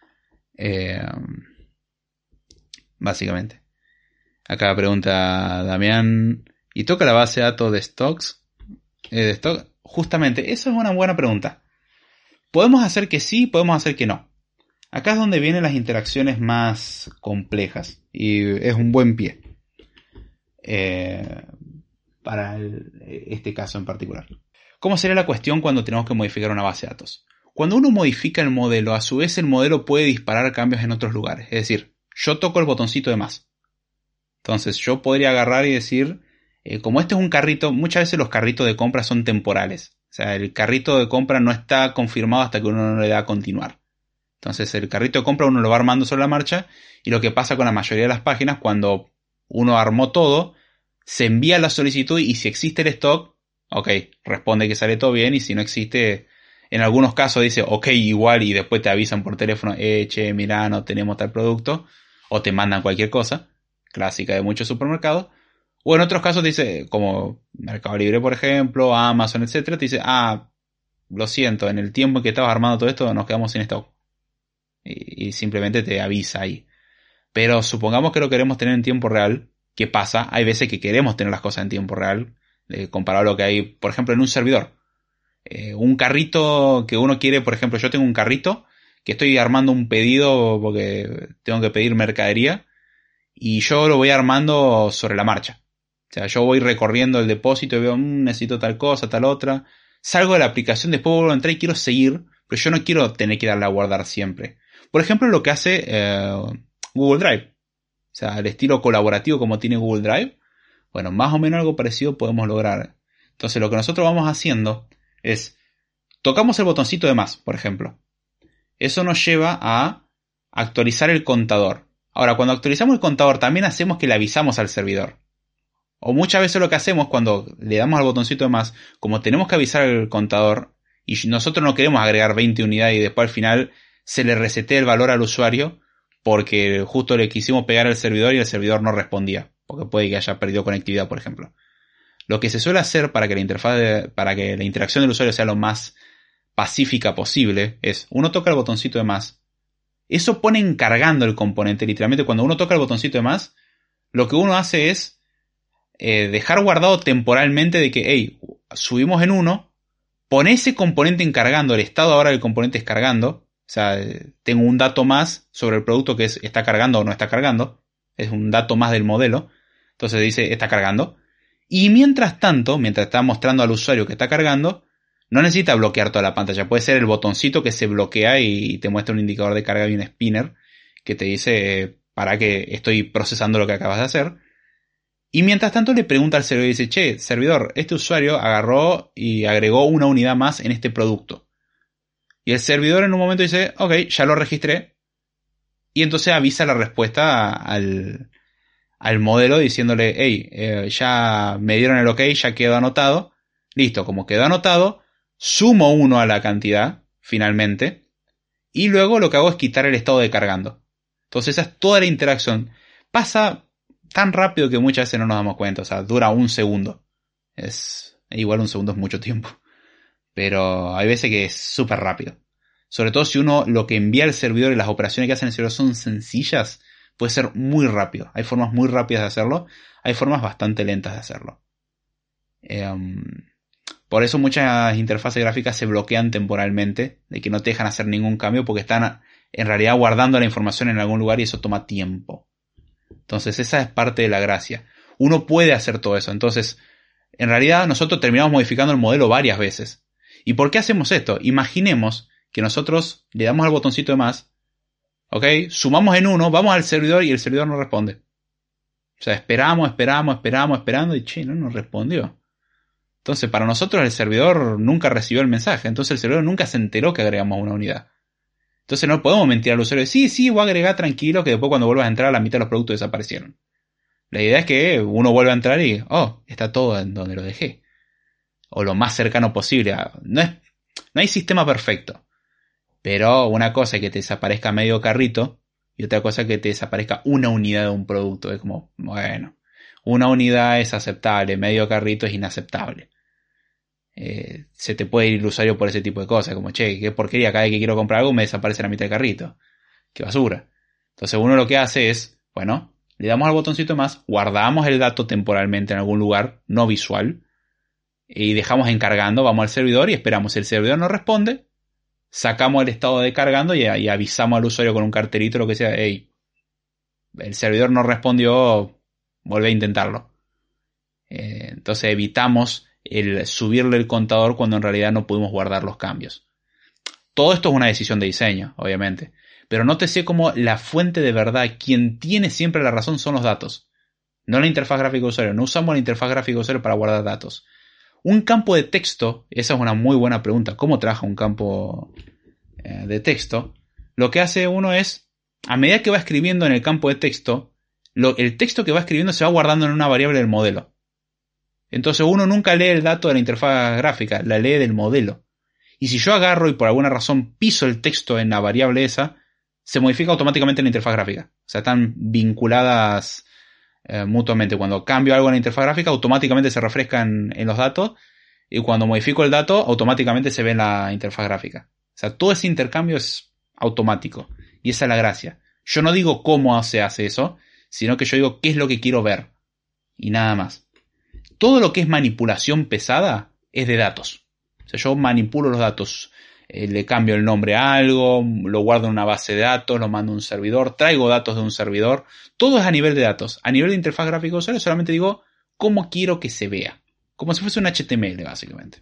Eh, básicamente. Acá pregunta Damián, ¿y toca la base de datos de stocks? Eh, de stock? Justamente, eso es una buena pregunta. Podemos hacer que sí, podemos hacer que no. Acá es donde vienen las interacciones más complejas. Y es un buen pie. Eh, para el, este caso en particular. ¿Cómo sería la cuestión cuando tenemos que modificar una base de datos? Cuando uno modifica el modelo, a su vez el modelo puede disparar cambios en otros lugares. Es decir, yo toco el botoncito de más. Entonces yo podría agarrar y decir, eh, como este es un carrito, muchas veces los carritos de compra son temporales. O sea, el carrito de compra no está confirmado hasta que uno no le da a continuar. Entonces el carrito de compra uno lo va armando sobre la marcha y lo que pasa con la mayoría de las páginas, cuando uno armó todo, se envía la solicitud y si existe el stock, ok, responde que sale todo bien y si no existe, en algunos casos dice ok igual y después te avisan por teléfono, eh, che, mirá, no tenemos tal producto, o te mandan cualquier cosa, clásica de muchos supermercados, o en otros casos dice, como Mercado Libre por ejemplo, Amazon, etcétera, te dice, ah, lo siento, en el tiempo en que estabas armando todo esto nos quedamos sin stock, y, y simplemente te avisa ahí. Pero supongamos que lo queremos tener en tiempo real. ¿Qué pasa? Hay veces que queremos tener las cosas en tiempo real, eh, comparado a lo que hay, por ejemplo, en un servidor. Eh, un carrito que uno quiere, por ejemplo, yo tengo un carrito que estoy armando un pedido porque tengo que pedir mercadería y yo lo voy armando sobre la marcha. O sea, yo voy recorriendo el depósito y veo, mmm, necesito tal cosa, tal otra. Salgo de la aplicación, después vuelvo a entrar y quiero seguir, pero yo no quiero tener que darle a guardar siempre. Por ejemplo, lo que hace eh, Google Drive. O sea, el estilo colaborativo como tiene Google Drive. Bueno, más o menos algo parecido podemos lograr. Entonces lo que nosotros vamos haciendo es, tocamos el botoncito de más, por ejemplo. Eso nos lleva a actualizar el contador. Ahora, cuando actualizamos el contador, también hacemos que le avisamos al servidor. O muchas veces lo que hacemos cuando le damos al botoncito de más, como tenemos que avisar al contador, y nosotros no queremos agregar veinte unidades y después al final se le resetea el valor al usuario, porque justo le quisimos pegar al servidor y el servidor no respondía, porque puede que haya perdido conectividad, por ejemplo. Lo que se suele hacer para que la interfaz de, para que la interacción del usuario sea lo más pacífica posible es, uno toca el botoncito de más. Eso pone encargando el componente. Literalmente cuando uno toca el botoncito de más, lo que uno hace es eh, dejar guardado temporalmente de que, hey, subimos en uno, pone ese componente encargando, el estado ahora del componente es cargando. O sea, tengo un dato más sobre el producto que es está cargando o no está cargando. Es un dato más del modelo. Entonces dice está cargando. Y mientras tanto, mientras está mostrando al usuario que está cargando, no necesita bloquear toda la pantalla. Puede ser el botoncito que se bloquea y te muestra un indicador de carga y un spinner que te dice eh, para que estoy procesando lo que acabas de hacer. Y mientras tanto le pregunta al servidor y dice, che, servidor, este usuario agarró y agregó una unidad más en este producto. Y el servidor en un momento dice, ok, ya lo registré. Y entonces avisa la respuesta al, al modelo diciéndole, hey, eh, ya me dieron el ok, ya quedó anotado. Listo, como quedó anotado, sumo uno a la cantidad, finalmente. Y luego lo que hago es quitar el estado de cargando. Entonces esa es toda la interacción. Pasa tan rápido que muchas veces no nos damos cuenta. O sea, dura un segundo. Es igual un segundo es mucho tiempo. Pero hay veces que es súper rápido. Sobre todo si uno lo que envía al servidor y las operaciones que hacen el servidor son sencillas, puede ser muy rápido. Hay formas muy rápidas de hacerlo. Hay formas bastante lentas de hacerlo. Eh, por eso muchas interfaces gráficas se bloquean temporalmente, de que no te dejan hacer ningún cambio porque están en realidad guardando la información en algún lugar y eso toma tiempo. Entonces esa es parte de la gracia. Uno puede hacer todo eso. Entonces, en realidad nosotros terminamos modificando el modelo varias veces. ¿Y por qué hacemos esto? Imaginemos que nosotros le damos al botoncito de más, ¿ok? Sumamos en uno, vamos al servidor y el servidor no responde. O sea, esperamos, esperamos, esperamos, esperando y che, no nos respondió. Entonces, para nosotros el servidor nunca recibió el mensaje. Entonces el servidor nunca se enteró que agregamos una unidad. Entonces no podemos mentir al usuario. Sí, sí, voy a agregar tranquilo que después cuando vuelvas a entrar la mitad de los productos desaparecieron. La idea es que uno vuelva a entrar y, oh, está todo en donde lo dejé. O lo más cercano posible. No es, no hay sistema perfecto. Pero una cosa es que te desaparezca medio carrito y otra cosa es que te desaparezca una unidad de un producto. Es como, bueno, una unidad es aceptable, medio carrito es inaceptable. Eh, se te puede ir el usuario por ese tipo de cosas. Como, che, qué porquería, cada vez que quiero comprar algo me desaparece la mitad del carrito. Qué basura. Entonces uno lo que hace es, bueno, le damos al botoncito más, guardamos el dato temporalmente en algún lugar no visual y dejamos encargando, vamos al servidor y esperamos. Si el servidor no responde, sacamos el estado de cargando y, y avisamos al usuario con un cartelito, lo que sea, hey, el servidor no respondió, vuelve a intentarlo. Eh, entonces evitamos el subirle el contador cuando en realidad no pudimos guardar los cambios. Todo esto es una decisión de diseño, obviamente. Pero nótese como la fuente de verdad, quien tiene siempre la razón son los datos. No la interfaz gráfica de usuario. No usamos la interfaz gráfica de usuario para guardar datos. Un campo de texto, esa es una muy buena pregunta. ¿Cómo trabaja un campo eh, de texto? Lo que hace uno es, a medida que va escribiendo en el campo de texto, lo, el texto que va escribiendo se va guardando en una variable del modelo. Entonces uno nunca lee el dato de la interfaz gráfica, la lee del modelo. Y si yo agarro y por alguna razón piso el texto en la variable esa, se modifica automáticamente en la interfaz gráfica. O sea, están vinculadas eh, mutuamente. Cuando cambio algo en la interfaz gráfica, automáticamente se refrescan en los datos. Y cuando modifico el dato, automáticamente se ve en la interfaz gráfica. O sea, todo ese intercambio es automático. Y esa es la gracia. Yo no digo cómo se hace eso, sino que yo digo qué es lo que quiero ver. Y nada más. Todo lo que es manipulación pesada es de datos. O sea, yo manipulo los datos. Eh, le cambio el nombre a algo, lo guardo en una base de datos, lo mando a un servidor, traigo datos de un servidor. Todo es a nivel de datos. A nivel de interfaz gráfica de usuario solamente digo cómo quiero que se vea. Como si fuese un H T M L, básicamente.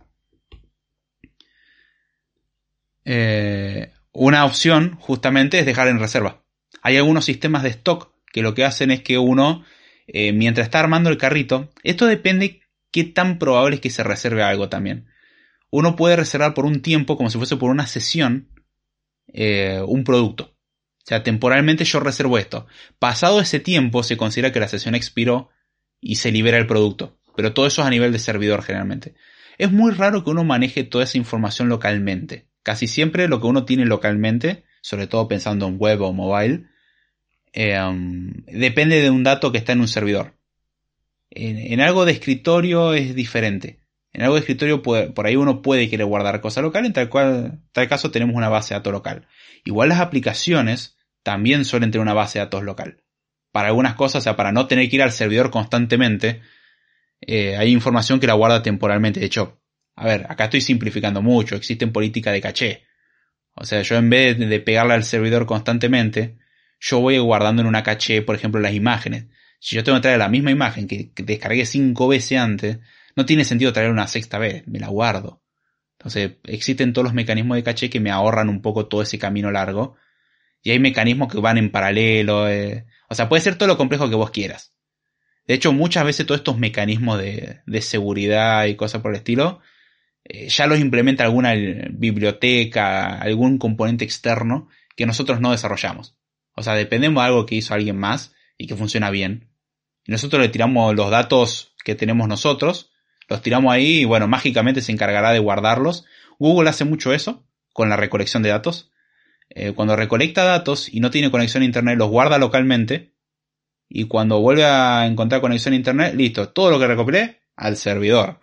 Eh, una opción, justamente, es dejar en reserva. Hay algunos sistemas de stock que lo que hacen es que uno, eh, mientras está armando el carrito, esto depende qué tan probable es que se reserve algo también. Uno puede reservar por un tiempo, como si fuese por una sesión, eh, un producto. O sea, temporalmente yo reservo esto. Pasado ese tiempo se considera que la sesión expiró y se libera el producto. Pero todo eso es a nivel de servidor generalmente. Es muy raro que uno maneje toda esa información localmente. Casi siempre lo que uno tiene localmente, sobre todo pensando en web o mobile, eh, um, depende de un dato que está en un servidor. En, en algo de escritorio es diferente. En algo de escritorio puede, por ahí uno puede querer guardar cosas locales, en tal, cual, tal caso tenemos una base de datos local. Igual las aplicaciones también suelen tener una base de datos local. Para algunas cosas, o sea, para no tener que ir al servidor constantemente, eh, hay información que la guarda temporalmente. De hecho, a ver, acá estoy simplificando mucho, existen políticas de caché. O sea, yo en vez de pegarle al servidor constantemente, yo voy guardando en una caché, por ejemplo, las imágenes. Si yo tengo que traer la misma imagen que, que descargué cinco veces antes, no tiene sentido traer una sexta vez, me la guardo. Entonces, existen todos los mecanismos de caché que me ahorran un poco todo ese camino largo. Y hay mecanismos que van en paralelo. Eh. O sea, puede ser todo lo complejo que vos quieras. De hecho, muchas veces todos estos mecanismos de, de seguridad y cosas por el estilo, eh, ya los implementa alguna biblioteca, algún componente externo que nosotros no desarrollamos. O sea, dependemos de algo que hizo alguien más y que funciona bien. Y nosotros le tiramos los datos que tenemos nosotros, los tiramos ahí y bueno, mágicamente se encargará de guardarlos. Google hace mucho eso con la recolección de datos. Eh, cuando recolecta datos y no tiene conexión a internet, los guarda localmente. Y cuando vuelve a encontrar conexión a internet, listo, todo lo que recopilé al servidor.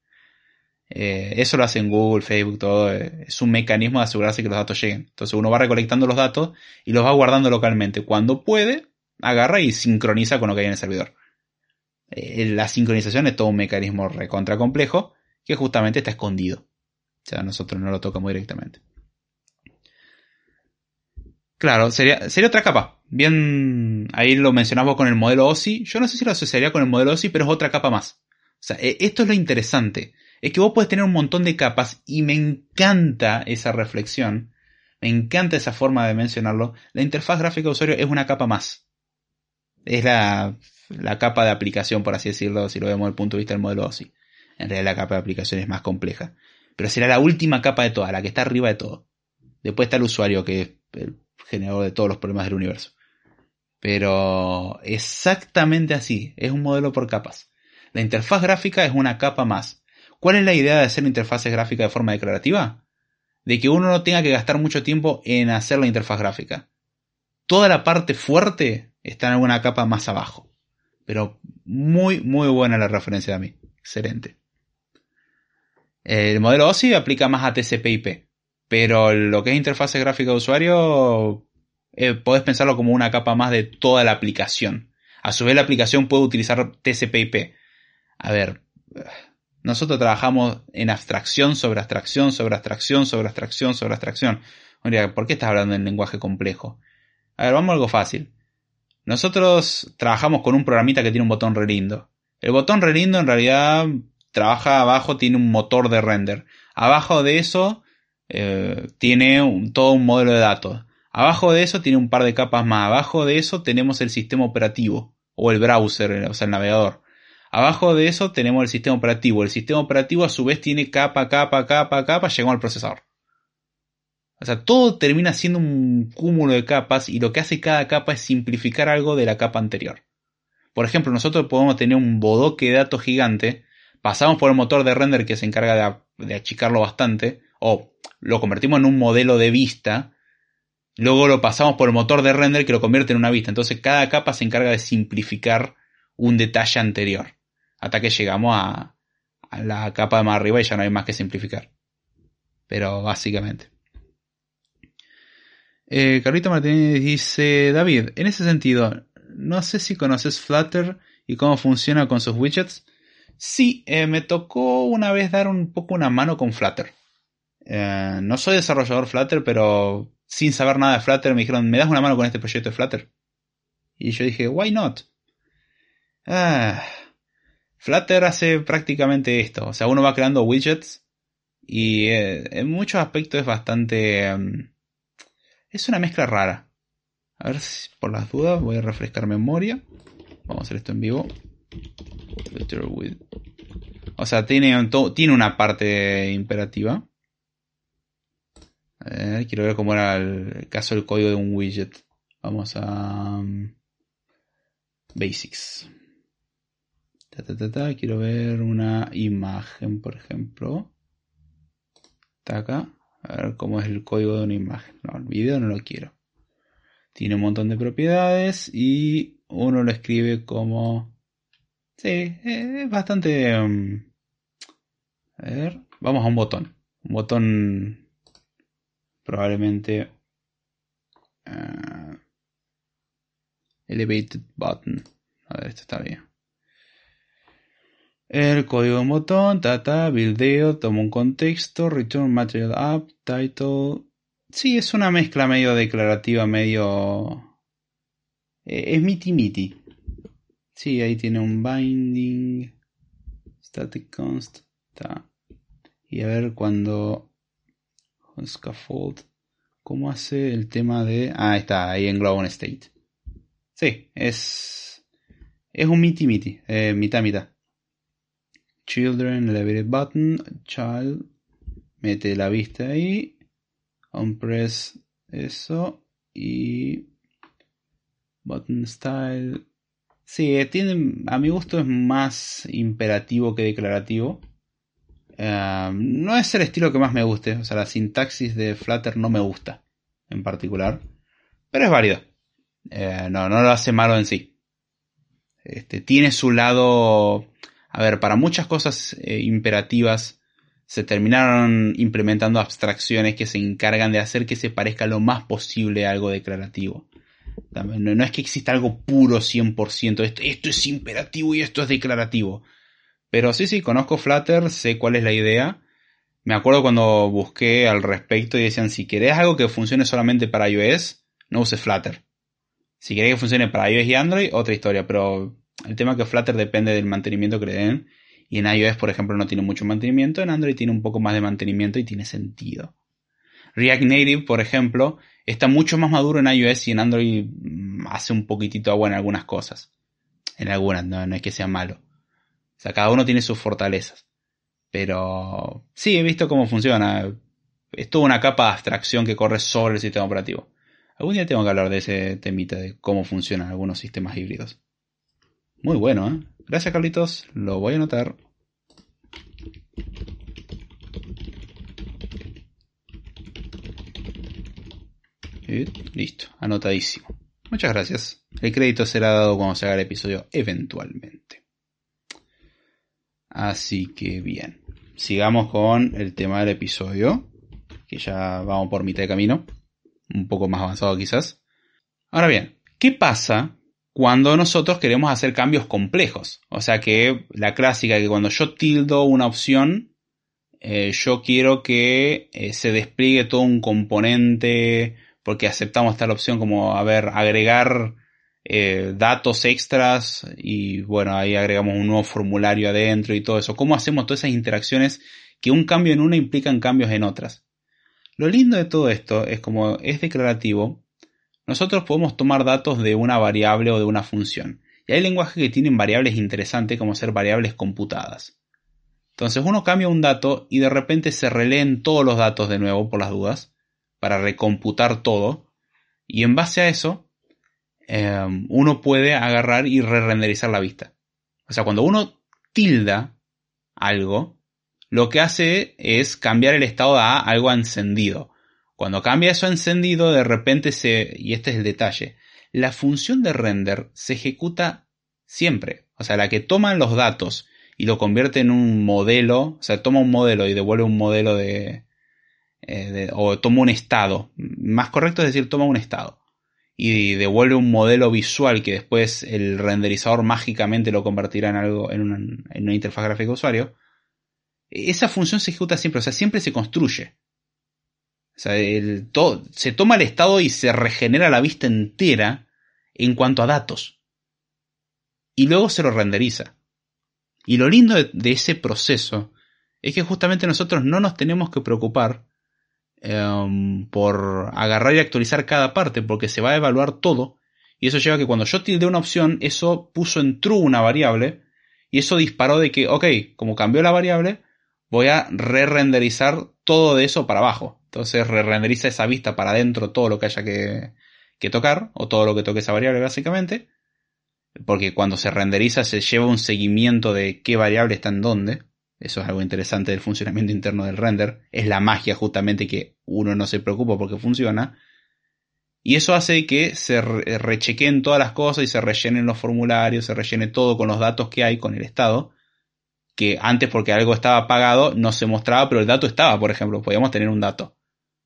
Eh, eso lo hacen Google, Facebook, todo. Eh, es un mecanismo de asegurarse que los datos lleguen. Entonces uno va recolectando los datos y los va guardando localmente. Cuando puede, agarra y sincroniza con lo que hay en el servidor. Eh, la sincronización es todo un mecanismo recontra complejo que justamente está escondido. O sea, nosotros no lo tocamos directamente. Claro, sería, sería otra capa. Bien, ahí lo mencionamos con el modelo O S I. Yo no sé si lo asociaría con el modelo O S I, pero es otra capa más. O sea, esto es lo interesante. Es que vos podés tener un montón de capas y me encanta esa reflexión. Me encanta esa forma de mencionarlo. La interfaz gráfica de usuario es una capa más. Es la, la capa de aplicación, por así decirlo, si lo vemos desde el punto de vista del modelo O S I. En realidad la capa de aplicación es más compleja. Pero será la última capa de todas, la que está arriba de todo. Después está el usuario, que es el generador de todos los problemas del universo. Pero exactamente así, es un modelo por capas. La interfaz gráfica es una capa más. ¿Cuál es la idea de hacer interfaces gráficas de forma declarativa? De que uno no tenga que gastar mucho tiempo en hacer la interfaz gráfica. Toda la parte fuerte está en alguna capa más abajo. Pero muy, muy buena la referencia de mí. Excelente. El modelo O S I aplica más a T C P I P. Pero lo que es interfaz gráfica de usuario, eh, podés pensarlo como una capa más de toda la aplicación. A su vez la aplicación puede utilizar T C P I P. A ver, nosotros trabajamos en abstracción sobre abstracción sobre abstracción sobre abstracción sobre abstracción. Oye, ¿por qué estás hablando en lenguaje complejo? A ver, vamos a algo fácil. Nosotros trabajamos con un programita que tiene un botón re lindo. El botón re lindo en realidad trabaja abajo, tiene un motor de render. Abajo de eso eh, tiene un, todo un modelo de datos. Abajo de eso tiene un par de capas más. Abajo de eso tenemos el sistema operativo o el browser, o sea el navegador. Abajo de eso tenemos el sistema operativo. El sistema operativo a su vez tiene capa, capa, capa, capa, llegó al procesador. O sea, todo termina siendo un cúmulo de capas y lo que hace cada capa es simplificar algo de la capa anterior. Por ejemplo, nosotros podemos tener un bodoque de datos gigante, pasamos por el motor de render que se encarga de, de achicarlo bastante, o lo convertimos en un modelo de vista, luego lo pasamos por el motor de render que lo convierte en una vista. Entonces cada capa se encarga de simplificar un detalle anterior, hasta que llegamos a, a la capa de más arriba y ya no hay más que simplificar. Pero básicamente. Eh, Carlito Martínez dice, David, en ese sentido, no sé si conoces Flutter y cómo funciona con sus widgets. Sí, eh, me tocó una vez dar un poco una mano con Flutter. Eh, no soy desarrollador Flutter, pero sin saber nada de Flutter me dijeron, ¿me das una mano con este proyecto de Flutter? Y yo dije, why not? Ah, Flutter hace prácticamente esto. O sea, uno va creando widgets y eh, en muchos aspectos es bastante... Um, es una mezcla rara. A ver si por las dudas voy a refrescar memoria. Vamos a hacer esto en vivo. Flutter with... O sea, tiene, un to- tiene una parte imperativa. Eh, quiero ver cómo era el caso del código de un widget. Vamos a... Um, basics. Ta, ta, ta, ta. Quiero ver una imagen, por ejemplo. Está acá. A ver cómo es el código de una imagen. No, el video no lo quiero. Tiene un montón de propiedades y uno lo escribe como... Sí, es bastante... Um... A ver, vamos a un botón. Un botón probablemente... Uh... Elevated button. A ver, esto está bien. El código de un botón, tata, buildeo, toma un contexto, return material app, title. Sí, es una mezcla medio declarativa, medio... Eh, es miti miti. Sí, ahí tiene un binding, static const, ta. Y a ver cuando... Con scaffold, ¿cómo hace el tema de...? Ah, ahí está, ahí engloba un state. Sí, es... Es un miti miti, eh, mitad mitad. Children, elevated button, child, mete la vista ahí, onPress eso y button style. Sí, tiene, a mi gusto es más imperativo que declarativo. Uh, no es el estilo que más me guste, o sea, la sintaxis de Flutter no me gusta en particular, pero es válido. Uh, no, no lo hace malo en sí. Este, tiene su lado... A ver, para muchas cosas eh, imperativas se terminaron implementando abstracciones que se encargan de hacer que se parezca lo más posible a algo declarativo. No, no es que exista algo puro cien por ciento, esto, esto es imperativo y esto es declarativo. Pero sí, sí, conozco Flutter, sé cuál es la idea. Me acuerdo cuando busqué al respecto y decían, si querés algo que funcione solamente para iOS, no uses Flutter. Si querés que funcione para iOS y Android, otra historia, pero... El tema es que Flutter depende del mantenimiento que le den. Y en iOS, por ejemplo, no tiene mucho mantenimiento. En Android tiene un poco más de mantenimiento y tiene sentido. React Native, por ejemplo, está mucho más maduro en iOS y en Android hace un poquitito agua en algunas cosas. En algunas, no, no es que sea malo. O sea, cada uno tiene sus fortalezas. Pero sí, he visto cómo funciona. Es toda una capa de abstracción que corre sobre el sistema operativo. Algún día tengo que hablar de ese temita, de cómo funcionan algunos sistemas híbridos. Muy bueno, ¿eh? Gracias, Carlitos. Lo voy a anotar. Y listo, anotadísimo. Muchas gracias. El crédito será dado cuando se haga el episodio eventualmente. Así que bien. Sigamos con el tema del episodio. Que ya vamos por mitad de camino. Un poco más avanzado quizás. Ahora bien, ¿qué pasa cuando nosotros queremos hacer cambios complejos? O sea que la clásica que cuando yo tildo una opción, eh, yo quiero que eh, se despliegue todo un componente porque aceptamos tal opción como, a ver, agregar eh, datos extras y bueno, ahí agregamos un nuevo formulario adentro y todo eso. ¿Cómo hacemos todas esas interacciones que un cambio en una implican cambios en otras? Lo lindo de todo esto es como es declarativo, nosotros podemos tomar datos de una variable o de una función. Y hay lenguajes que tienen variables interesantes como ser variables computadas. Entonces uno cambia un dato y de repente se releen todos los datos de nuevo por las dudas para recomputar todo. Y en base a eso eh, uno puede agarrar y re-renderizar la vista. O sea, cuando uno tilda algo, lo que hace es cambiar el estado a algo encendido. Cuando cambia eso a encendido, de repente se... Y este es el detalle. La función de render se ejecuta siempre. O sea, la que toma los datos y lo convierte en un modelo. O sea, toma un modelo y devuelve un modelo de... eh, de, o toma un estado. Más correcto es decir, toma un estado. Y devuelve un modelo visual que después el renderizador mágicamente lo convertirá en algo, en una, en una interfaz gráfica de usuario. Esa función se ejecuta siempre, o sea, siempre se construye. O sea, el, todo, se toma el estado y se regenera la vista entera en cuanto a datos. Y luego se lo renderiza. Y lo lindo de, de ese proceso es que justamente nosotros no nos tenemos que preocupar Um, por agarrar y actualizar cada parte, porque se va a evaluar todo, y eso lleva a que cuando yo tilde una opción, eso puso en true una variable, y eso disparó de que, ok, como cambió la variable, voy a re-renderizar todo de eso para abajo. Entonces re-renderiza esa vista para adentro todo lo que haya que, que tocar, o todo lo que toque esa variable básicamente, porque cuando se renderiza se lleva un seguimiento de qué variable está en dónde. Eso es algo interesante del funcionamiento interno del render. Es la magia justamente que uno no se preocupa porque funciona. Y eso hace que se re- rechequeen todas las cosas y se rellenen los formularios, se rellene todo con los datos que hay, con el estado. Que antes porque algo estaba apagado no se mostraba, pero el dato estaba, por ejemplo. Podíamos tener un dato.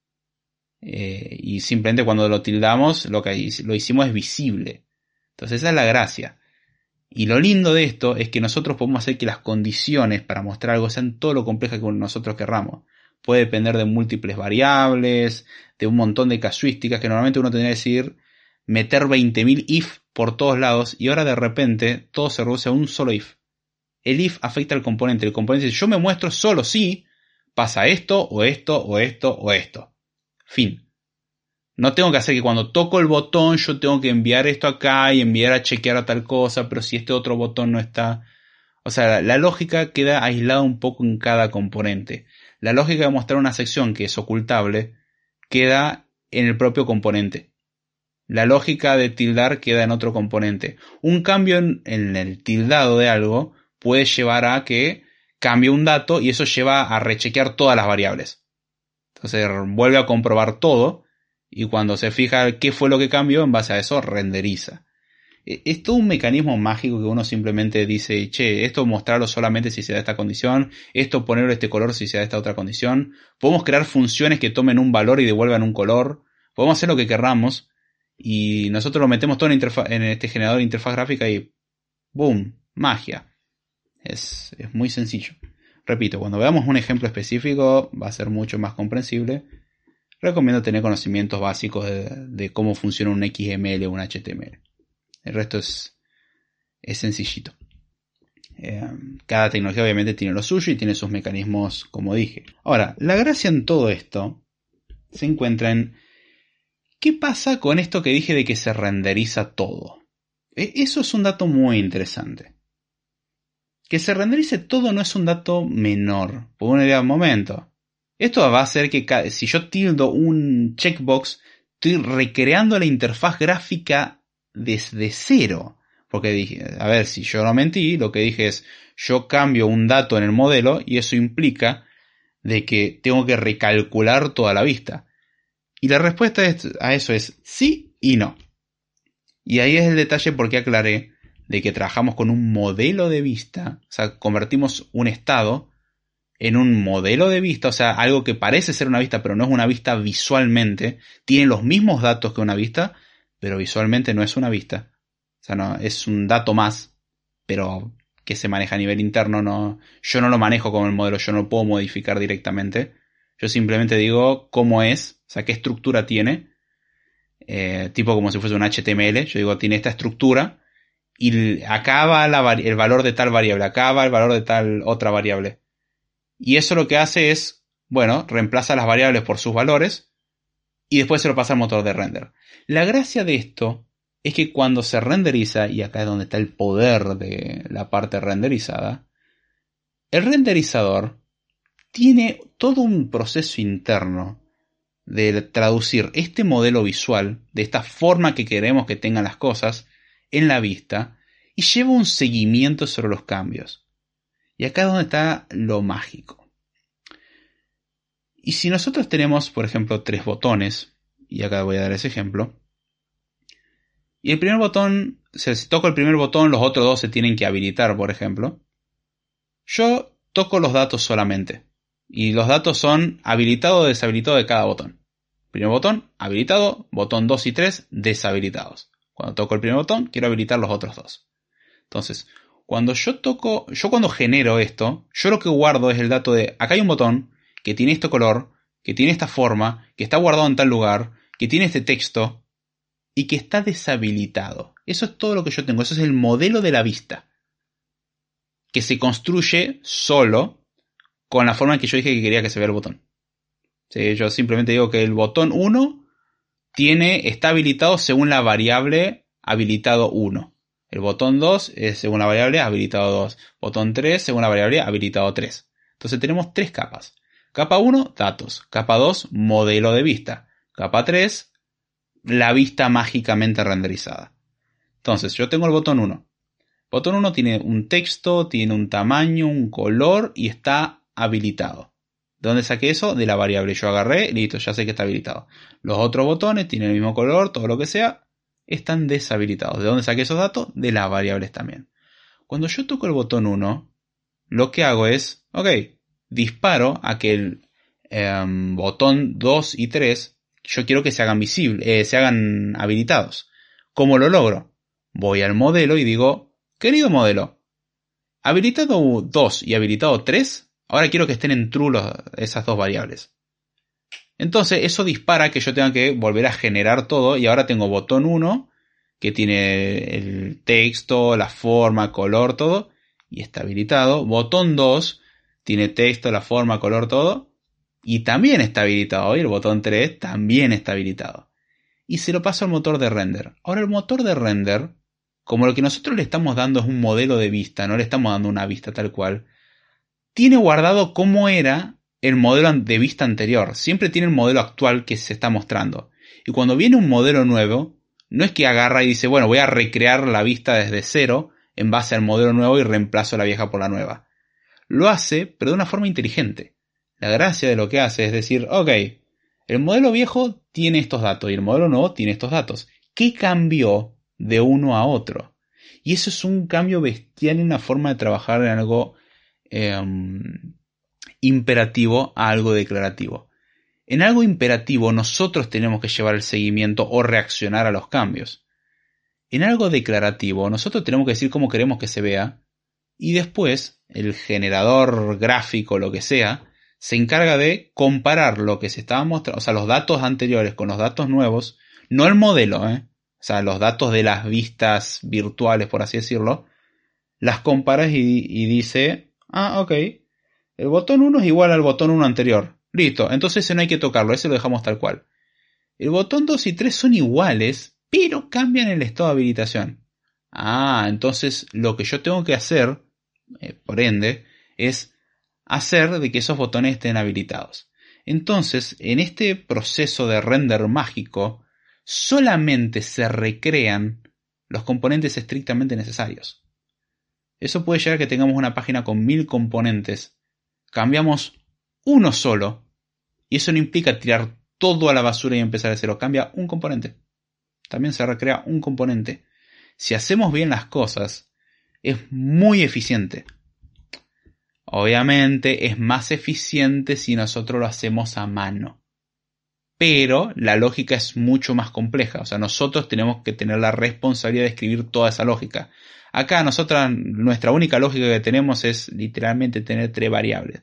Eh, y simplemente cuando lo tildamos, lo que lo hicimos es visible. Entonces esa es la gracia. Y lo lindo de esto es que nosotros podemos hacer que las condiciones para mostrar algo sean todo lo complejas que nosotros querramos. Puede depender de múltiples variables, de un montón de casuísticas que normalmente uno tendría que decir meter veinte mil if por todos lados y ahora de repente todo se reduce a un solo if. El if afecta al componente. El componente dice yo me muestro solo si pasa esto o esto o esto o esto. Fin. No tengo que hacer que cuando toco el botón yo tengo que enviar esto acá y enviar a chequear a tal cosa, pero si este otro botón no está... O sea, la, la lógica queda aislada un poco en cada componente. La lógica de mostrar una sección que es ocultable queda en el propio componente. La lógica de tildar queda en otro componente. Un cambio en, en el tildado de algo puede llevar a que cambie un dato y eso lleva a rechequear todas las variables. Entonces vuelve a comprobar todo. Y cuando se fija qué fue lo que cambió, en base a eso renderiza. Es todo un mecanismo mágico que uno simplemente dice, che, esto mostrarlo solamente si se da esta condición, esto ponerlo este color si se da esta otra condición. Podemos crear funciones que tomen un valor y devuelvan un color. Podemos hacer lo que querramos. Y nosotros lo metemos todo en, interfaz, en este generador de interfaz gráfica y ¡boom! Magia. Es, es muy sencillo. Repito, cuando veamos un ejemplo específico va a ser mucho más comprensible. Recomiendo tener conocimientos básicos de, de cómo funciona un X M L o un H T M L. El resto es, es sencillito. Eh, cada tecnología obviamente tiene lo suyo y tiene sus mecanismos, como dije. Ahora, la gracia en todo esto se encuentra en ¿qué pasa con esto que dije de que se renderiza todo? Eh, eso es un dato muy interesante. Que se renderice todo no es un dato menor. Por una idea de un momento. Esto va a hacer que cada, si yo tildo un checkbox, estoy recreando la interfaz gráfica desde cero. Porque dije, a ver, si yo no mentí, lo que dije es, yo cambio un dato en el modelo y eso implica de que tengo que recalcular toda la vista. Y la respuesta a eso es sí y no. Y ahí es el detalle porque aclaré de que trabajamos con un modelo de vista, o sea, convertimos un estado en un modelo de vista, o sea, algo que parece ser una vista, pero no es una vista visualmente, tiene los mismos datos que una vista, pero visualmente no es una vista. O sea, no, es un dato más, pero que se maneja a nivel interno, no, yo no lo manejo como el modelo, yo no lo puedo modificar directamente. Yo simplemente digo cómo es, o sea, qué estructura tiene, eh, tipo como si fuese un H T M L, yo digo, tiene esta estructura, y acá va la, el valor de tal variable, acá va el valor de tal otra variable. Y eso lo que hace es, bueno, reemplaza las variables por sus valores y después se lo pasa al motor de render. La gracia de esto es que cuando se renderiza, y acá es donde está el poder de la parte renderizada, el renderizador tiene todo un proceso interno de traducir este modelo visual, de esta forma que queremos que tengan las cosas, en la vista, y lleva un seguimiento sobre los cambios. Y acá es donde está lo mágico. Y si nosotros tenemos, por ejemplo, tres botones, y acá voy a dar ese ejemplo, y el primer botón, o sea, si toco el primer botón, los otros dos se tienen que habilitar, por ejemplo, yo toco los datos solamente. Y los datos son habilitado o deshabilitado de cada botón. Primer botón, habilitado. Botón dos y tres, deshabilitados. Cuando toco el primer botón, quiero habilitar los otros dos. Entonces, cuando yo toco, yo cuando genero esto, yo lo que guardo es el dato de, acá hay un botón que tiene este color, que tiene esta forma, que está guardado en tal lugar, que tiene este texto y que está deshabilitado. Eso es todo lo que yo tengo. Eso es el modelo de la vista, que se construye solo con la forma en que yo dije que quería que se vea el botón. Sí, yo simplemente digo que el botón uno tiene, está habilitado según la variable habilitado uno. El botón dos es según la variable habilitado dos. Botón tres según la variable habilitado tres. Entonces tenemos tres capas. Capa uno, datos. Capa dos, modelo de vista. Capa tres, la vista mágicamente renderizada. Entonces yo tengo el botón uno. Botón uno tiene un texto, tiene un tamaño, un color y está habilitado. ¿De dónde saqué eso? De la variable. Yo agarré, listo, ya sé que está habilitado. Los otros botones tienen el mismo color, todo lo que sea, están deshabilitados. ¿De dónde saqué esos datos? De las variables también. Cuando yo toco el botón uno, lo que hago es, ok, disparo a que el eh, botón dos y tres, yo quiero que se hagan visibles, eh, se hagan habilitados. ¿Cómo lo logro? Voy al modelo y digo, querido modelo, habilitado dos y habilitado tres, ahora quiero que estén en true los, esas dos variables. Entonces eso dispara que yo tenga que volver a generar todo y ahora tengo botón uno que tiene el texto, la forma, color, todo y está habilitado. Botón dos tiene texto, la forma, color, todo y también está habilitado. Y el botón tres también está habilitado. Y se lo paso al motor de render. Ahora el motor de render, como lo que nosotros le estamos dando es un modelo de vista, no le estamos dando una vista tal cual, tiene guardado cómo era el modelo de vista anterior. Siempre tiene el modelo actual que se está mostrando. Y cuando viene un modelo nuevo, no es que agarra y dice, bueno, voy a recrear la vista desde cero en base al modelo nuevo y reemplazo la vieja por la nueva. Lo hace, pero de una forma inteligente. La gracia de lo que hace es decir, ok, el modelo viejo tiene estos datos y el modelo nuevo tiene estos datos. ¿Qué cambió de uno a otro? Y eso es un cambio bestial en la forma de trabajar en algo eh, imperativo a algo declarativo. En algo imperativo nosotros tenemos que llevar el seguimiento o reaccionar a los cambios. En algo declarativo nosotros tenemos que decir cómo queremos que se vea y después el generador gráfico, lo que sea, se encarga de comparar lo que se estaba mostrando, o sea, los datos anteriores con los datos nuevos, no el modelo, ¿eh? O sea, los datos de las vistas virtuales, por así decirlo, las comparas y, y dice, ah, ok, el botón uno es igual al botón uno anterior. Listo, entonces ese no hay que tocarlo, ese lo dejamos tal cual. El botón dos y tres son iguales, pero cambian el estado de habilitación. Ah, entonces lo que yo tengo que hacer, eh, por ende, es hacer de que esos botones estén habilitados. Entonces, en este proceso de render mágico, solamente se recrean los componentes estrictamente necesarios. Eso puede llegar a que tengamos una página con mil componentes. Cambiamos uno solo. Y eso no implica tirar todo a la basura y empezar de cero. Cambia un componente. También se recrea un componente. Si hacemos bien las cosas, es muy eficiente. Obviamente es más eficiente si nosotros lo hacemos a mano. Pero la lógica es mucho más compleja. O sea, nosotros tenemos que tener la responsabilidad de escribir toda esa lógica. Acá nosotros, nuestra única lógica que tenemos es literalmente tener tres variables.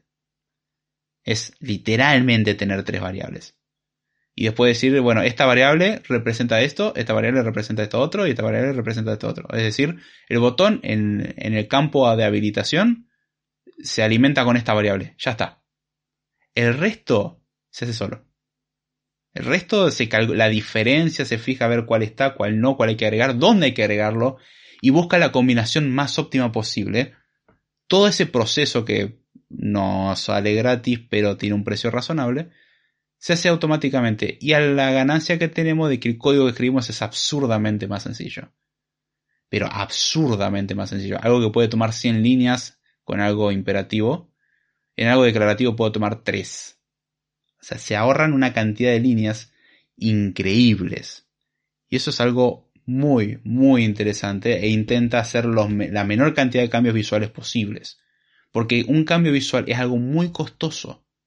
Es literalmente tener tres variables. Y después decir, bueno, esta variable representa esto, esta variable representa esto otro y esta variable representa esto otro. Es decir, el botón en, en el campo de habilitación se alimenta con esta variable. Ya está. El resto se hace solo. El resto se calcula, la diferencia se fija a ver cuál está, cuál no, cuál hay que agregar, dónde hay que agregarlo y busca la combinación más óptima posible. Todo ese proceso que no sale gratis pero tiene un precio razonable se hace automáticamente y a la ganancia que tenemos de que el código que escribimos es absurdamente más sencillo. Pero absurdamente más sencillo. Algo que puede tomar cien líneas con algo imperativo. En algo declarativo puedo tomar tres. O sea, se ahorran una cantidad de líneas increíbles. Y eso es algo muy, muy interesante e intenta hacer los, la menor cantidad de cambios visuales posibles. Porque un cambio visual es algo muy costoso.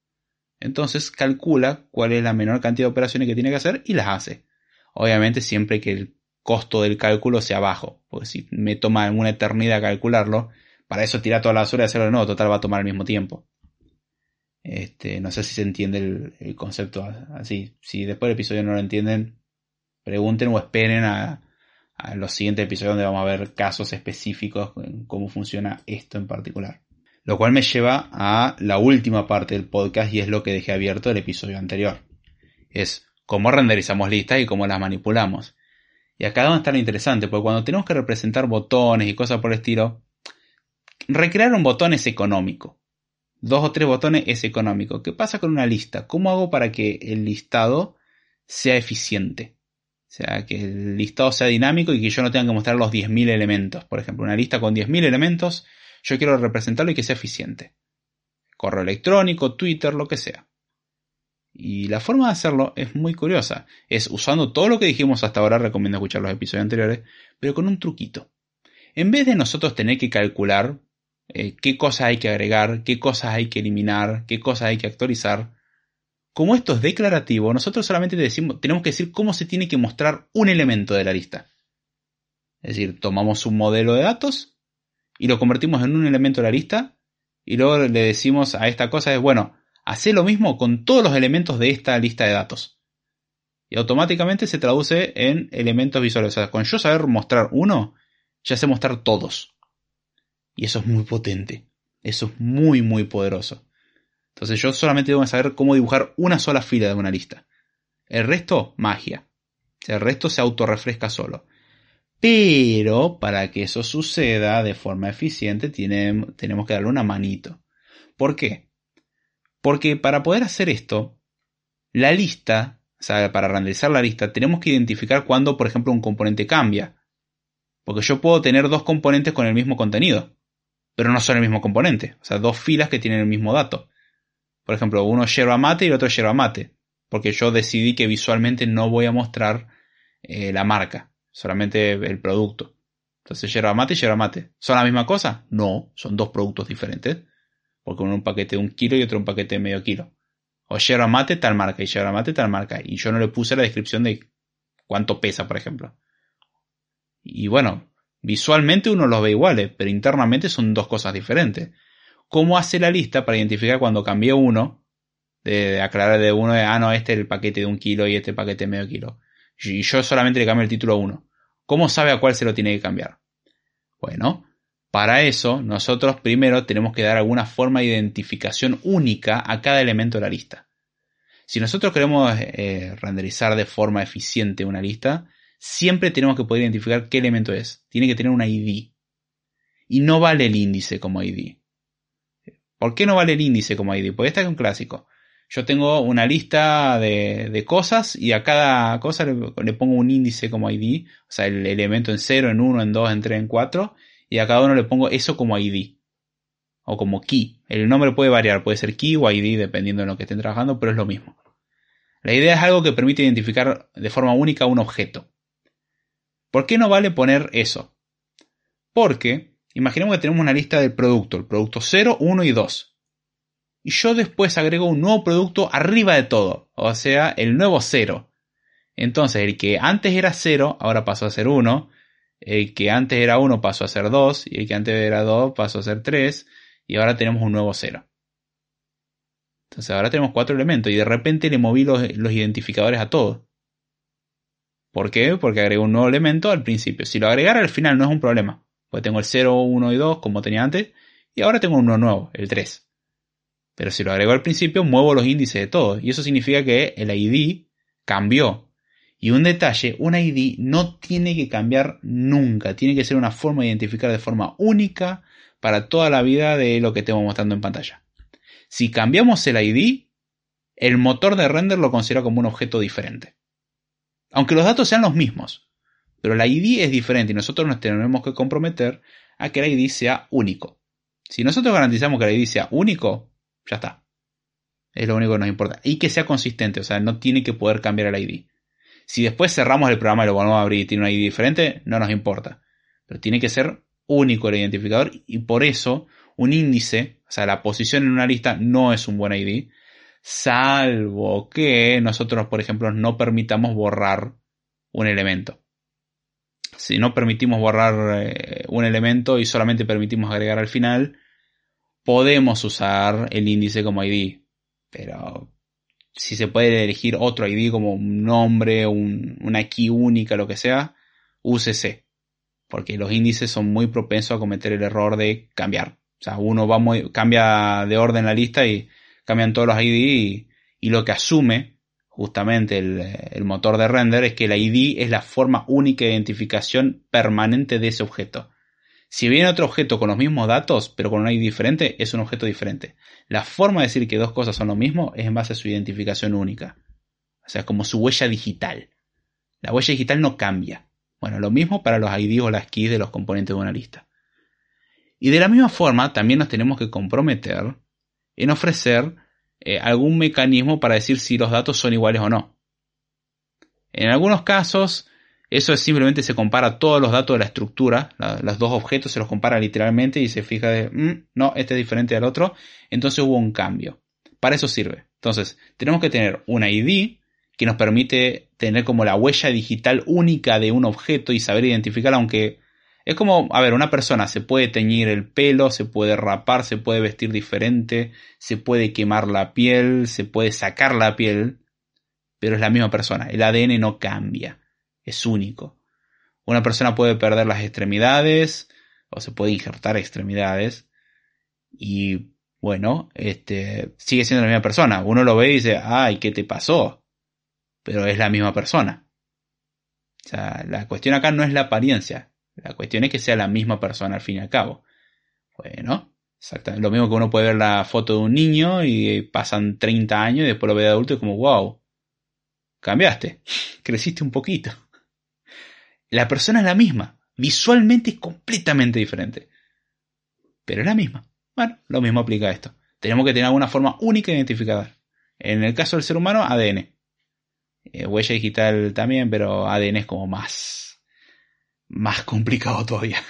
Entonces calcula cuál es la menor cantidad de operaciones que tiene que hacer y las hace. Obviamente siempre que el costo del cálculo sea bajo, porque si me toma una eternidad calcularlo, para eso tirar toda la basura y hacerlo de nuevo, total va a tomar el mismo tiempo. Este, no sé si se entiende el, el concepto así. Si después del episodio no lo entienden, pregunten o esperen a, a los siguientes episodios donde vamos a ver casos específicos en cómo funciona esto en particular. Lo cual me lleva a la última parte del podcast y es lo que dejé abierto del episodio anterior. Es cómo renderizamos listas y cómo las manipulamos. Y acá es donde está lo interesante, porque cuando tenemos que representar botones y cosas por el estilo, recrear un botón es económico. Dos o tres botones es económico. ¿Qué pasa con una lista? ¿Cómo hago para que el listado sea eficiente? O sea, que el listado sea dinámico y que yo no tenga que mostrar los diez mil elementos. Por ejemplo, una lista con diez mil elementos, yo quiero representarlo y que sea eficiente. Correo electrónico, Twitter, lo que sea. Y la forma de hacerlo es muy curiosa. Es usando todo lo que dijimos hasta ahora, recomiendo escuchar los episodios anteriores, pero con un truquito. En vez de nosotros tener que calcular eh, qué cosas hay que agregar, qué cosas hay que eliminar, qué cosas hay que actualizar, como esto es declarativo, nosotros solamente decimos, tenemos que decir cómo se tiene que mostrar un elemento de la lista. Es decir, tomamos un modelo de datos y lo convertimos en un elemento de la lista y luego le decimos a esta cosa, es bueno, hace lo mismo con todos los elementos de esta lista de datos. Y automáticamente se traduce en elementos visuales. O sea, con yo saber mostrar uno, ya sé mostrar todos. Y eso es muy potente. Eso es muy, muy poderoso. Entonces yo solamente tengo que saber cómo dibujar una sola fila de una lista. El resto, magia. O sea, el resto se autorrefresca solo. Pero para que eso suceda de forma eficiente, tiene, tenemos que darle una manito. ¿Por qué? Porque para poder hacer esto, la lista, o sea, para renderizar la lista, tenemos que identificar cuando, por ejemplo, un componente cambia. Porque yo puedo tener dos componentes con el mismo contenido, pero no son el mismo componente. O sea, dos filas que tienen el mismo dato. Por ejemplo, uno es yerba mate y el otro es yerba mate. Porque yo decidí que visualmente no voy a mostrar eh, la marca, solamente el producto. Entonces, yerba mate y yerba mate. ¿Son la misma cosa? No, son dos productos diferentes. Porque uno es un paquete de un kilo y otro un paquete de medio kilo. O yerba mate tal marca y yerba mate tal marca. Y yo no le puse la descripción de cuánto pesa, por ejemplo. Y bueno, visualmente uno los ve iguales, pero internamente son dos cosas diferentes. ¿Cómo hace la lista para identificar cuando cambié uno? De, de aclarar de uno de, ah, no, este es el paquete de un kilo y este paquete de medio kilo. Y yo solamente le cambio el título a uno. ¿Cómo sabe a cuál se lo tiene que cambiar? Bueno, para eso nosotros primero tenemos que dar alguna forma de identificación única a cada elemento de la lista. Si nosotros queremos eh, renderizar de forma eficiente una lista, siempre tenemos que poder identificar qué elemento es. Tiene que tener una I D. Y no vale el índice como I D. ¿Por qué no vale el índice como I D? Porque este es un clásico. Yo tengo una lista de, de cosas y a cada cosa le, le pongo un índice como I D. O sea, el elemento en cero, en uno, en dos, en tres, en cuatro. Y a cada uno le pongo eso como I D. O como key. El nombre puede variar. Puede ser key o I D dependiendo de lo que estén trabajando, pero es lo mismo. La idea es algo que permite identificar de forma única un objeto. ¿Por qué no vale poner eso? Porque imaginemos que tenemos una lista del producto, el producto cero, uno y dos. Y yo después agrego un nuevo producto arriba de todo, o sea, el nuevo cero. Entonces el que antes era cero, ahora pasó a ser uno, el que antes era uno pasó a ser dos, y el que antes era dos pasó a ser tres, y ahora tenemos un nuevo cero. Entonces ahora tenemos cuatro elementos, y de repente le moví los, los identificadores a todos. ¿Por qué? Porque agregué un nuevo elemento al principio. Si lo agregara al final no es un problema. Porque tengo el cero, uno y dos como tenía antes. Y ahora tengo uno nuevo, el tres. Pero si lo agrego al principio muevo los índices de todos. Y eso significa que el I D cambió. Y un detalle, un I D no tiene que cambiar nunca. Tiene que ser una forma de identificar de forma única para toda la vida de lo que estemos mostrando en pantalla. Si cambiamos el I D, el motor de render lo considera como un objeto diferente. Aunque los datos sean los mismos, pero la I D es diferente y nosotros nos tenemos que comprometer a que la I D sea único. Si nosotros garantizamos que la I D sea único, ya está. Es lo único que nos importa. Y que sea consistente, o sea, no tiene que poder cambiar el I D. Si después cerramos el programa y lo volvemos a abrir y tiene una I D diferente, no nos importa. Pero tiene que ser único el identificador y por eso un índice, o sea, la posición en una lista no es un buen I D. salvo que nosotros, por ejemplo, no permitamos borrar un elemento. Si no permitimos borrar eh, un elemento y solamente permitimos agregar al final, podemos usar el índice como I D. Pero si se puede elegir otro I D como un nombre, un, una key única, lo que sea, úsese. Porque los índices son muy propensos a cometer el error de cambiar. O sea, uno va muy, cambia de orden la lista y cambian todos los I D y, y lo que asume justamente el, el motor de render es que el I D es la forma única de identificación permanente de ese objeto. Si viene otro objeto con los mismos datos, pero con un I D diferente, es un objeto diferente. La forma de decir que dos cosas son lo mismo es en base a su identificación única. O sea, como su huella digital. La huella digital no cambia. Bueno, lo mismo para los I D o las keys de los componentes de una lista. Y de la misma forma, también nos tenemos que comprometer en ofrecer eh, algún mecanismo para decir si los datos son iguales o no. En algunos casos, eso es simplemente se compara todos los datos de la estructura, la, los dos objetos se los compara literalmente y se fija de, mmm, no, este es diferente al otro, entonces hubo un cambio. Para eso sirve. Entonces, tenemos que tener un I D que nos permite tener como la huella digital única de un objeto y saber identificarla, aunque es como, a ver, una persona se puede teñir el pelo, se puede rapar, se puede vestir diferente, se puede quemar la piel, se puede sacar la piel, pero es la misma persona. El A D N no cambia, es único. Una persona puede perder las extremidades o se puede injertar extremidades y, bueno, este, sigue siendo la misma persona. Uno lo ve y dice, ay, ¿qué te pasó? Pero es la misma persona. O sea, la cuestión acá no es la apariencia. La cuestión es que sea la misma persona al fin y al cabo. Bueno, exactamente. Lo mismo que uno puede ver la foto de un niño y pasan treinta años y después lo ve de adulto y como, wow, cambiaste, creciste un poquito. La persona es la misma. Visualmente es completamente diferente. Pero es la misma. Bueno, lo mismo aplica a esto. Tenemos que tener alguna forma única de identificar. En el caso del ser humano, A D N. Eh, huella digital también, pero A D N es como más, más complicado todavía.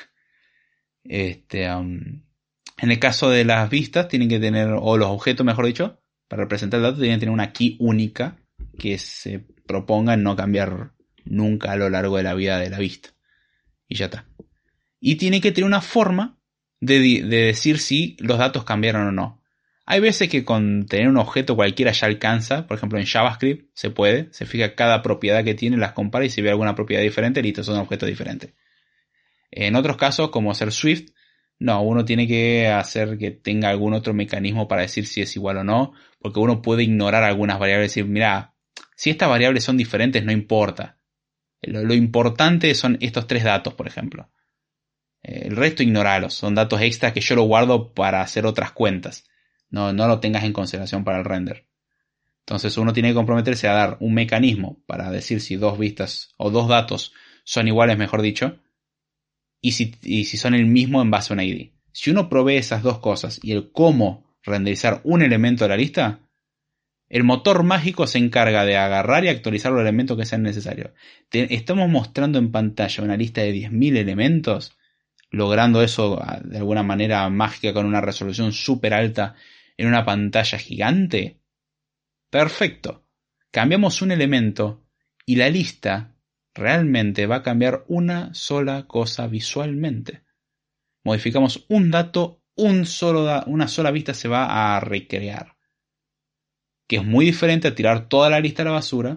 Este, um, en el caso de las vistas, tienen que tener, o los objetos, mejor dicho, para representar el dato, tienen que tener una key única que se proponga no cambiar nunca a lo largo de la vida de la vista. Y ya está. Y tiene que tener una forma de, de decir si los datos cambiaron o no. Hay veces que con tener un objeto cualquiera ya alcanza. Por ejemplo, en JavaScript se puede. Se fija cada propiedad que tiene, las compara y si ve alguna propiedad diferente, listo, son objetos diferentes. En otros casos, como hacer Swift, no, uno tiene que hacer que tenga algún otro mecanismo para decir si es igual o no. Porque uno puede ignorar algunas variables y decir, mira, si estas variables son diferentes, no importa. Lo, lo importante son estos tres datos, por ejemplo. El resto ignoralos. Son datos extra que yo lo guardo para hacer otras cuentas. No, no lo tengas en consideración para el render. Entonces uno tiene que comprometerse a dar un mecanismo para decir si dos vistas o dos datos son iguales, mejor dicho, y si, y si son el mismo en base a un I D. Si uno provee esas dos cosas y el cómo renderizar un elemento de la lista, el motor mágico se encarga de agarrar y actualizar los elementos que sean necesarios. Te, estamos mostrando en pantalla una lista de diez mil elementos, logrando eso de alguna manera mágica con una resolución súper alta en una pantalla gigante. Perfecto. Cambiamos un elemento y la lista realmente va a cambiar una sola cosa visualmente. Modificamos un dato, un solo da- una sola vista se va a recrear. Que es muy diferente a tirar toda la lista a la basura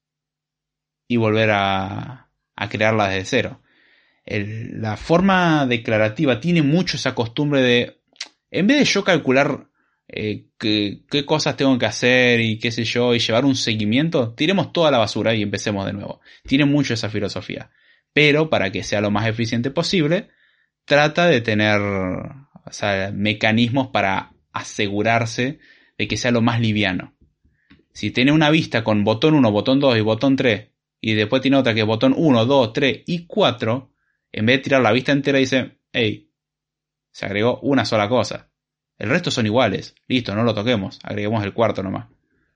y volver a, a crearla desde cero. El, la forma declarativa tiene mucho esa costumbre de, en vez de yo calcular eh, qué, qué cosas tengo que hacer y qué sé yo, y llevar un seguimiento, tiremos toda la basura y empecemos de nuevo. Tiene mucho esa filosofía. Pero para que sea lo más eficiente posible, trata de tener, o sea, mecanismos para asegurarse de que sea lo más liviano. Si tiene una vista con botón uno, botón dos y botón tres, y después tiene otra que es botón uno, dos, tres y cuatro, en vez de tirar la vista entera dice, hey, se agregó una sola cosa. El resto son iguales. Listo, no lo toquemos. Agreguemos el cuarto nomás.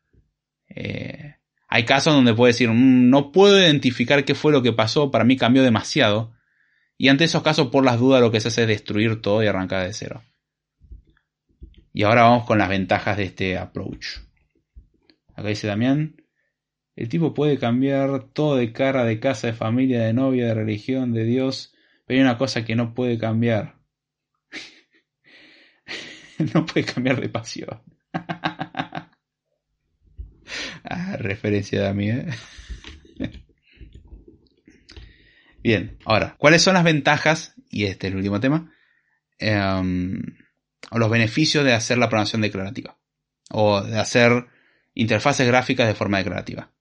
Eh, hay casos donde puede decir, mmm, no puedo identificar qué fue lo que pasó, para mí cambió demasiado. Y ante esos casos, por las dudas, lo que se hace es destruir todo y arrancar de cero. Y ahora vamos con las ventajas de este approach. Acá dice Damián. El tipo puede cambiar todo de cara, de casa, de familia, de novia, de religión, de Dios. Pero hay una cosa que no puede cambiar. No puede cambiar de pasión. Ah, referencia de a mí, ¿eh? Bien, ahora, ¿cuáles son las ventajas? Y este es el último tema. Um, o los beneficios de hacer la programación declarativa. O de hacer interfaces gráficas de forma declarativa.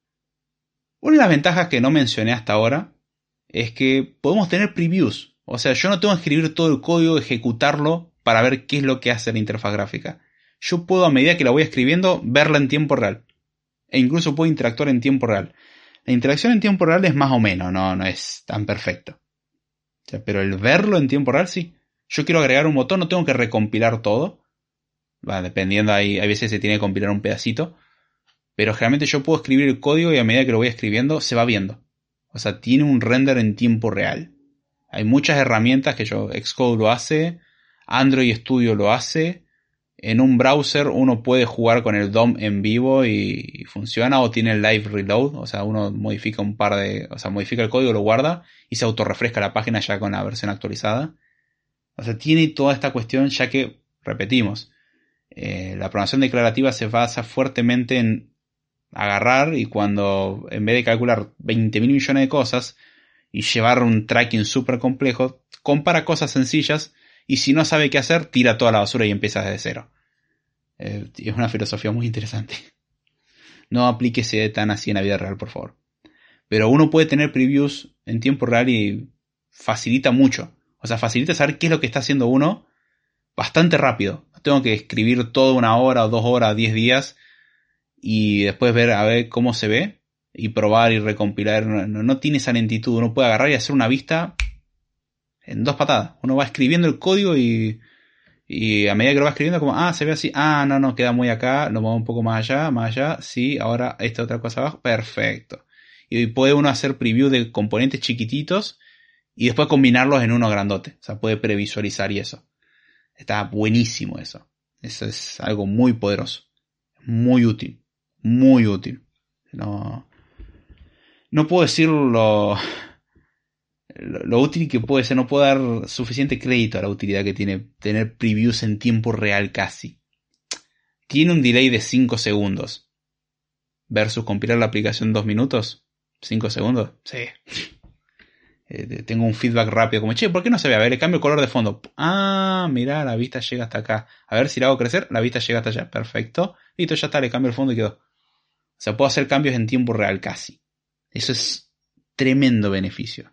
Una de las ventajas que no mencioné hasta ahora es que podemos tener previews. O sea, yo no tengo que escribir todo el código, ejecutarlo para ver qué es lo que hace la interfaz gráfica. Yo puedo, a medida que la voy escribiendo, verla en tiempo real. E incluso puedo interactuar en tiempo real. La interacción en tiempo real es más o menos, no, no es tan perfecto. O sea, pero el verlo en tiempo real sí. Yo quiero agregar un botón, no tengo que recompilar todo. Va, dependiendo, hay, hay veces se tiene que compilar un pedacito. Pero generalmente yo puedo escribir el código y a medida que lo voy escribiendo se va viendo. O sea, tiene un render en tiempo real. Hay muchas herramientas que yo, Xcode lo hace, Android Studio lo hace. En un browser uno puede jugar con el D O M en vivo y, y funciona, o tiene el live reload, o sea, uno modifica un par de, o sea, modifica el código, lo guarda y se autorrefresca la página ya con la versión actualizada. O sea, tiene toda esta cuestión, ya que, repetimos, eh, la programación declarativa se basa fuertemente en agarrar y cuando, en vez de calcular veinte mil millones de cosas y llevar un tracking súper complejo, compara cosas sencillas y si no sabe qué hacer, tira toda la basura y empieza desde cero. Eh, es una filosofía muy interesante. No aplíquese tan así en la vida real, por favor. Pero uno puede tener previews en tiempo real y facilita mucho. O sea, facilita saber qué es lo que está haciendo uno bastante rápido. No tengo que escribir toda una hora o dos horas, diez días y después ver a ver cómo se ve y probar y recompilar. No, no, no tiene esa lentitud. Uno puede agarrar y hacer una vista en dos patadas. Uno va escribiendo el código y, y a medida que lo va escribiendo como, ah, se ve así, ah, no, no, queda muy acá, lo muevo un poco más allá, más allá, sí, ahora esta otra cosa abajo, perfecto. Y puede uno hacer preview de componentes chiquititos y después combinarlos en uno grandote. O sea, puede previsualizar y eso. Está buenísimo eso. Eso es algo muy poderoso. Muy útil. Muy útil. No, no puedo decir lo, lo, lo útil que puede ser. No puedo dar suficiente crédito a la utilidad que tiene tener previews en tiempo real casi. Tiene un delay de cinco segundos. Versus compilar la aplicación en dos minutos. ¿cinco segundos? Sí. Eh, tengo un feedback rápido como, che, ¿por qué no se ve? A ver, le cambio el color de fondo. Ah, mirá, la vista llega hasta acá. A ver si la hago crecer, la vista llega hasta allá. Perfecto. Listo, ya está, le cambio el fondo y quedó. O sea, puedo hacer cambios en tiempo real casi. Eso es tremendo beneficio.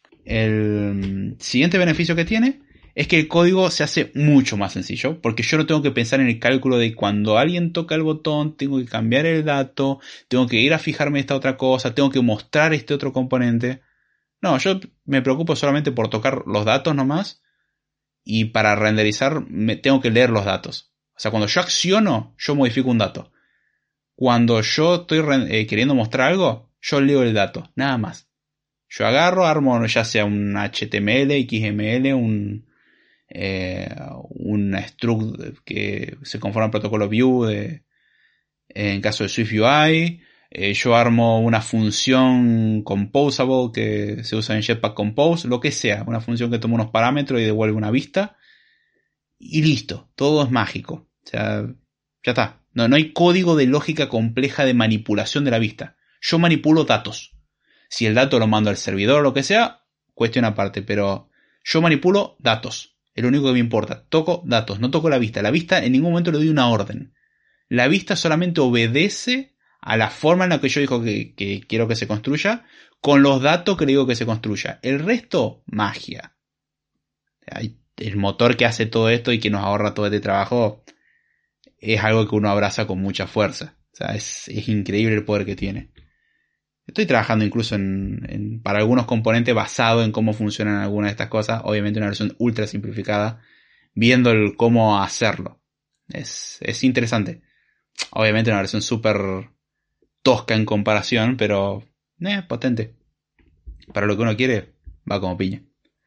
El siguiente beneficio que tiene es que el código se hace mucho más sencillo, porque yo no tengo que pensar en el cálculo de cuando alguien toca el botón, tengo que cambiar el dato, tengo que ir a fijarme esta otra cosa, tengo que mostrar este otro componente. No, yo me preocupo solamente por tocar los datos nomás y para renderizar me tengo que leer los datos. O sea, cuando yo acciono, yo modifico un dato. Cuando yo estoy eh, queriendo mostrar algo, yo leo el dato, nada más. Yo agarro, armo ya sea un H T M L, X M L, un, eh, un struct que se conforma al protocolo Vue de, en caso de SwiftUI. Eh, yo armo una función composable que se usa en Jetpack Compose, lo que sea, una función que toma unos parámetros y devuelve una vista. Y listo, todo es mágico. O sea, ya está. No, no hay código de lógica compleja de manipulación de la vista. Yo manipulo datos. Si el dato lo mando al servidor o lo que sea, cuestión aparte, pero yo manipulo datos. Es lo único que me importa. Toco datos, no toco la vista. La vista en ningún momento le doy una orden. La vista solamente obedece a la forma en la que yo digo que, que quiero que se construya, con los datos que le digo que se construya. El resto, magia. El motor que hace todo esto y que nos ahorra todo este trabajo es algo que uno abraza con mucha fuerza. O sea, es, es increíble el poder que tiene. Estoy trabajando incluso en, en, para algunos componentes basado en cómo funcionan algunas de estas cosas. Obviamente una versión ultra simplificada, viendo el cómo hacerlo. Es, es interesante. Obviamente una versión súper tosca en comparación, pero eh, potente. Para lo que uno quiere, va como piña.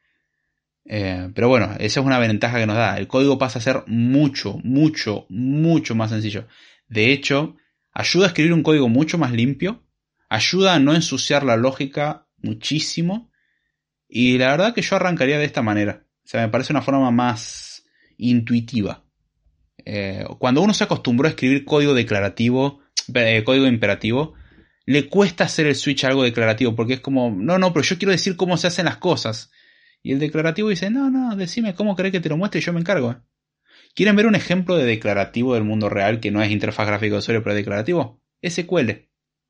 Eh, pero bueno, esa es una ventaja que nos da. El código pasa a ser mucho, mucho, mucho más sencillo. De hecho, ayuda a escribir un código mucho más limpio, ayuda a no ensuciar la lógica muchísimo, y la verdad que yo arrancaría de esta manera. O sea, me parece una forma más intuitiva. Eh, cuando uno se acostumbró a escribir código declarativo, eh, código imperativo, le cuesta hacer el switch a algo declarativo, porque es como, no, no, pero yo quiero decir cómo se hacen las cosas. Y el declarativo dice, no, no, decime cómo querés que te lo muestre y yo me encargo. ¿Quieren ver un ejemplo de declarativo del mundo real que no es interfaz gráfica de usuario, pero es declarativo? S Q L.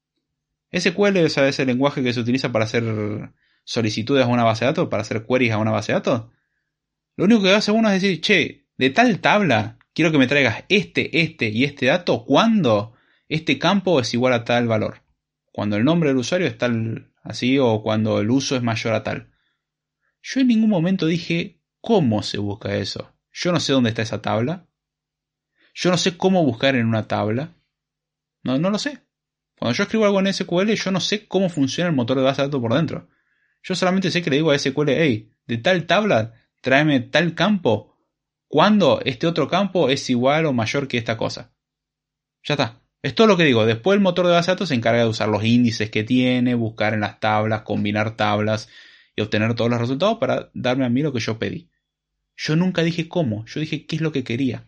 S Q L, o sea, es el lenguaje que se utiliza para hacer solicitudes a una base de datos, para hacer queries a una base de datos. Lo único que hace uno es decir, che, de tal tabla quiero que me traigas este, este y este dato cuando este campo es igual a tal valor. Cuando el nombre del usuario es tal así o cuando el uso es mayor a tal. Yo en ningún momento dije, ¿cómo se busca eso? Yo no sé dónde está esa tabla. Yo no sé cómo buscar en una tabla. No, no lo sé. Cuando yo escribo algo en S Q L, yo no sé cómo funciona el motor de base de datos por dentro. Yo solamente sé que le digo a S Q L, hey, de tal tabla, tráeme tal campo, cuando este otro campo es igual o mayor que esta cosa. Ya está. Es todo lo que digo. Después el motor de base de datos se encarga de usar los índices que tiene, buscar en las tablas, combinar tablas y obtener todos los resultados para darme a mí lo que yo pedí. Yo nunca dije cómo, yo dije qué es lo que quería.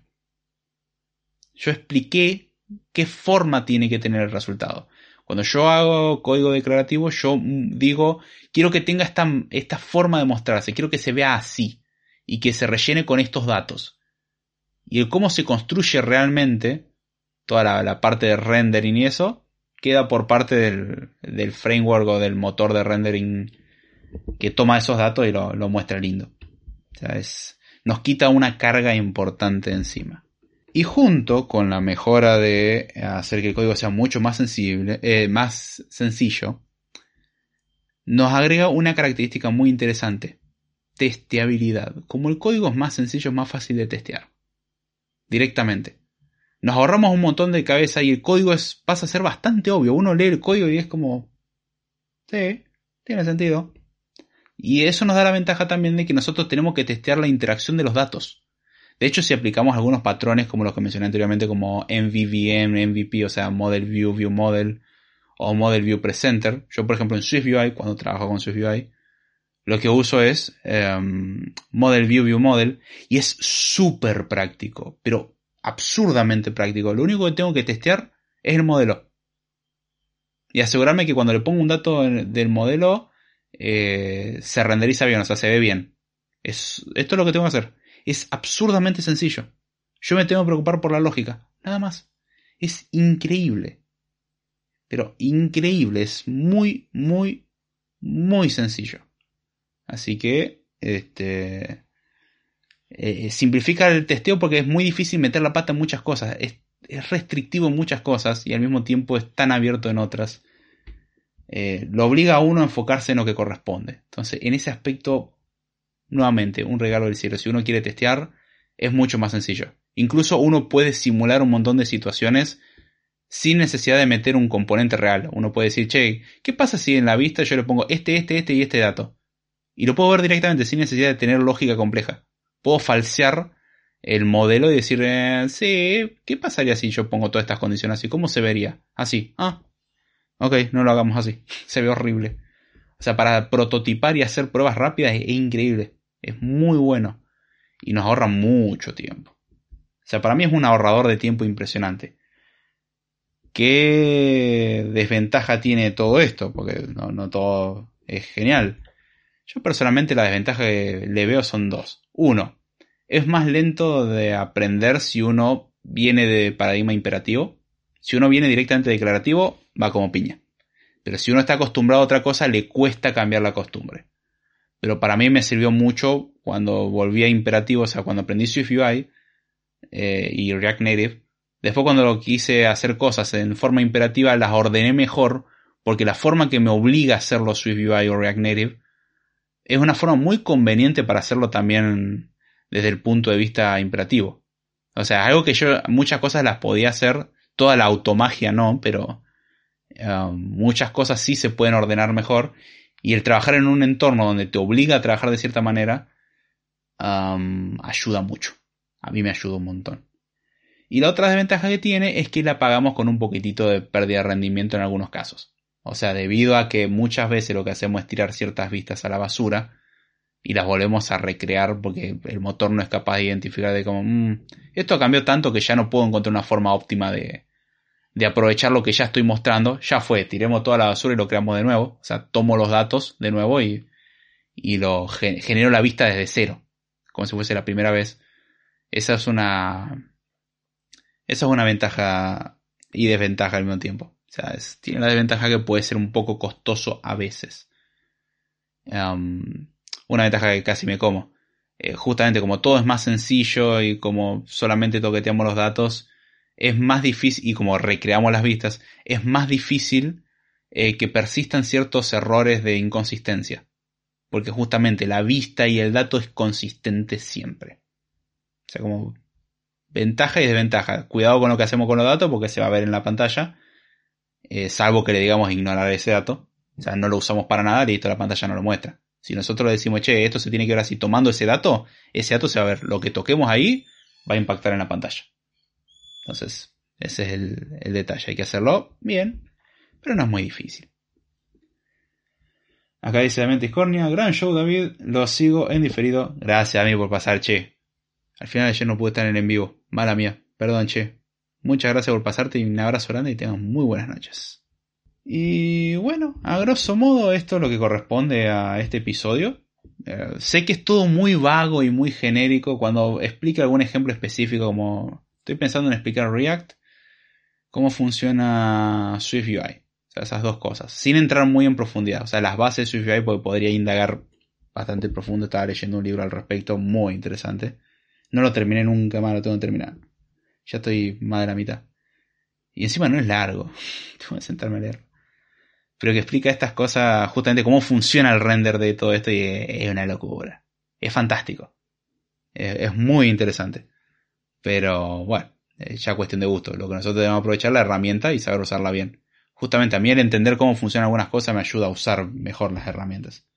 Yo expliqué qué forma tiene que tener el resultado. Cuando yo hago código declarativo, yo digo, quiero que tenga esta, esta forma de mostrarse, quiero que se vea así y que se rellene con estos datos. Y el cómo se construye realmente, toda la, la parte de rendering y eso, queda por parte del, del framework o del motor de rendering que toma esos datos y lo, lo muestra lindo. O sea, es, nos quita una carga importante encima. Y junto con la mejora de hacer que el código sea mucho más sensible, eh, más sencillo, nos agrega una característica muy interesante: testeabilidad. Como el código es más sencillo, es más fácil de testear directamente. Nos ahorramos un montón de cabeza y el código es, pasa a ser bastante obvio. Uno lee el código y es como, sí, tiene sentido. Y eso nos da la ventaja también de que nosotros tenemos que testear la interacción de los datos. De hecho, si aplicamos algunos patrones como los que mencioné anteriormente, como M V V M, M V P, o sea, Model View, View Model, o Model View Presenter. Yo, por ejemplo, en SwiftUI, cuando trabajo con SwiftUI, lo que uso es um, Model View, View Model, y es súper práctico, pero absurdamente práctico. Lo único que tengo que testear es el modelo. Y asegurarme que cuando le pongo un dato del modelo, eh, se renderiza bien, o sea, se ve bien. Es, esto es lo que tengo que hacer. Es absurdamente sencillo. Yo me tengo que preocupar por la lógica. Nada más. Es increíble. Pero increíble. Es muy, muy, muy sencillo. Así que, este... Eh, simplifica el testeo porque es muy difícil meter la pata en muchas cosas. Es, es restrictivo en muchas cosas y al mismo tiempo es tan abierto en otras. Eh, lo obliga a uno a enfocarse en lo que corresponde. Entonces, en ese aspecto... Nuevamente, un regalo del cielo. Si uno quiere testear, es mucho más sencillo. Incluso uno puede simular un montón de situaciones sin necesidad de meter un componente real. Uno puede decir, che, ¿qué pasa si en la vista yo le pongo este, este, este y este dato? Y lo puedo ver directamente sin necesidad de tener lógica compleja. Puedo falsear el modelo y decir, eh, sí, ¿qué pasaría si yo pongo todas estas condiciones así? ¿Cómo se vería? Así. Ah, ok, no lo hagamos así. Se ve horrible. O sea, para prototipar y hacer pruebas rápidas es, es increíble. Es muy bueno. Y nos ahorra mucho tiempo. O sea, para mí es un ahorrador de tiempo impresionante. ¿Qué desventaja tiene todo esto? Porque no, no todo es genial. Yo personalmente la desventaja que le veo son dos. Uno, es más lento de aprender si uno viene de paradigma imperativo. Si uno viene directamente declarativo, va como piña. Pero si uno está acostumbrado a otra cosa, le cuesta cambiar la costumbre. Pero para mí me sirvió mucho cuando volví a imperativo, o sea, cuando aprendí SwiftUI eh, y React Native. Después cuando lo quise hacer cosas en forma imperativa, las ordené mejor, porque la forma que me obliga a hacerlo SwiftUI o React Native es una forma muy conveniente para hacerlo también desde el punto de vista imperativo. O sea, algo que yo, muchas cosas las podía hacer, toda la automagia no, pero uh, muchas cosas sí se pueden ordenar mejor. Y el trabajar en un entorno donde te obliga a trabajar de cierta manera, um, ayuda mucho. A mí me ayuda un montón. Y la otra desventaja que tiene es que la pagamos con un poquitito de pérdida de rendimiento en algunos casos. O sea, debido a que muchas veces lo que hacemos es tirar ciertas vistas a la basura y las volvemos a recrear porque el motor no es capaz de identificar de como mmm, esto cambió tanto que ya no puedo encontrar una forma óptima de, de aprovechar lo que ya estoy mostrando. Ya fue, tiremos toda la basura y lo creamos de nuevo. O sea, tomo los datos de nuevo y, y lo genero la vista desde cero, como si fuese la primera vez. Esa es una esa es una ventaja y desventaja al mismo tiempo. O sea, es, tiene la desventaja que puede ser un poco costoso a veces. Um, una ventaja que casi me como. Eh, justamente como todo es más sencillo y como solamente toqueteamos los datos, es más difícil, y como recreamos las vistas, es más difícil eh, que persistan ciertos errores de inconsistencia. Porque justamente la vista y el dato es consistente siempre. O sea, como ventaja y desventaja. Cuidado con lo que hacemos con los datos porque se va a ver en la pantalla. Eh, salvo que le digamos ignorar ese dato. O sea, no lo usamos para nada, listo, la pantalla no lo muestra. Si nosotros le decimos, che, esto se tiene que ver así, tomando ese dato, ese dato se va a ver. Lo que toquemos ahí va a impactar en la pantalla. Entonces, ese es el, el detalle. Hay que hacerlo bien, pero no es muy difícil. Acá dice la mente Discordia, gran show David, lo sigo en diferido. Gracias a mí por pasar, che. Al final ayer no pude estar en el en vivo. Mala mía, perdón, che. Muchas gracias por pasarte y un abrazo grande y tengas muy buenas noches. Y bueno, a grosso modo esto es lo que corresponde a este episodio. Eh, sé que es todo muy vago y muy genérico. Cuando explique algún ejemplo específico, como estoy pensando en explicar React, cómo funciona SwiftUI. O sea, esas dos cosas. Sin entrar muy en profundidad. O sea, las bases de SwiftUI, porque podría indagar bastante profundo. Estaba leyendo un libro al respecto muy interesante. No lo terminé nunca más, lo tengo que terminar. Ya estoy más de la mitad. Y encima no es largo. Tengo que sentarme a leer. Pero que explica estas cosas, justamente cómo funciona el render de todo esto, y es una locura. Es fantástico. Es muy interesante. Pero bueno, es ya cuestión de gusto. Lo que nosotros debemos aprovechar la herramienta y saber usarla bien. Justamente a mí el entender cómo funcionan algunas cosas me ayuda a usar mejor las herramientas.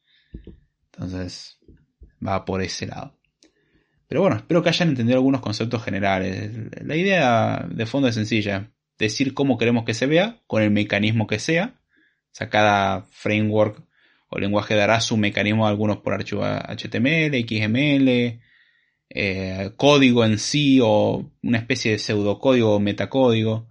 Entonces va por ese lado. Pero bueno, espero que hayan entendido algunos conceptos generales. La idea de fondo es sencilla. Decir cómo queremos que se vea, con el mecanismo que sea. O sea, cada framework o lenguaje dará su mecanismo, algunos por archivo H T M L, X M L, eh, código en sí o una especie de pseudocódigo o metacódigo.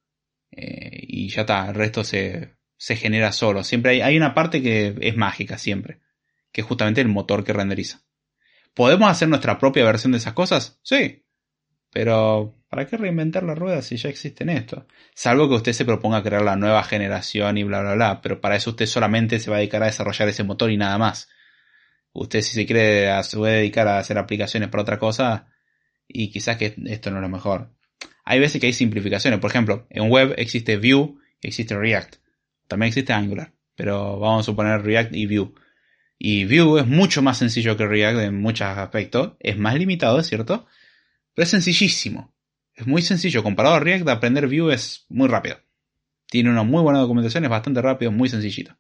Eh, y ya está, el resto se, se genera solo. Siempre hay, hay una parte que es mágica, siempre. Que es justamente el motor que renderiza. ¿Podemos hacer nuestra propia versión de esas cosas? Sí. Pero, ¿para qué reinventar la rueda si ya existen esto? Salvo que usted se proponga crear la nueva generación y bla bla bla. Pero para eso usted solamente se va a dedicar a desarrollar ese motor y nada más. Usted si se quiere se puede dedicar a hacer aplicaciones para otra cosa. Y quizás que esto no es lo mejor. Hay veces que hay simplificaciones. Por ejemplo, en web existe Vue y existe React. También existe Angular. Pero vamos a suponer React y Vue. Y Vue es mucho más sencillo que React en muchos aspectos. Es más limitado, es cierto. Pero es sencillísimo. Es muy sencillo. Comparado a React, aprender Vue es muy rápido. Tiene una muy buena documentación, es bastante rápido, muy sencillito.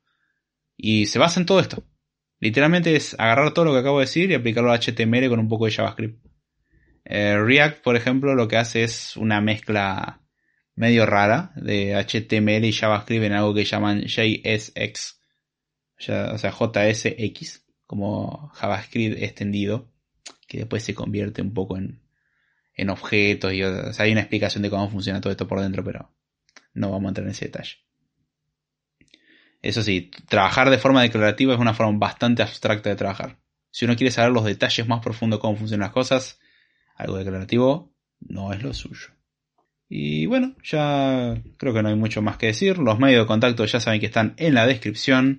Y se basa en todo esto. Literalmente es agarrar todo lo que acabo de decir y aplicarlo a H T M L con un poco de JavaScript. Eh, React, por ejemplo, lo que hace es una mezcla medio rara de H T M L y JavaScript en algo que llaman J S X. O sea, J S X, como JavaScript extendido, que después se convierte un poco en, en objetos. Y, o sea, hay una explicación de cómo funciona todo esto por dentro, pero no vamos a entrar en ese detalle. Eso sí, trabajar de forma declarativa es una forma bastante abstracta de trabajar. Si uno quiere saber los detalles más profundos de cómo funcionan las cosas, algo declarativo no es lo suyo. Y bueno, ya creo que no hay mucho más que decir. Los medios de contacto ya saben que están en la descripción.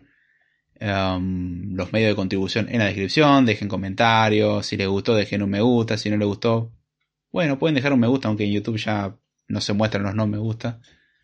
Um, los medios de contribución en la descripción. Dejen comentarios. Si les gustó, dejen un me gusta. Si no les gustó, bueno, pueden dejar un me gusta, aunque en YouTube ya no se muestran los no me gusta.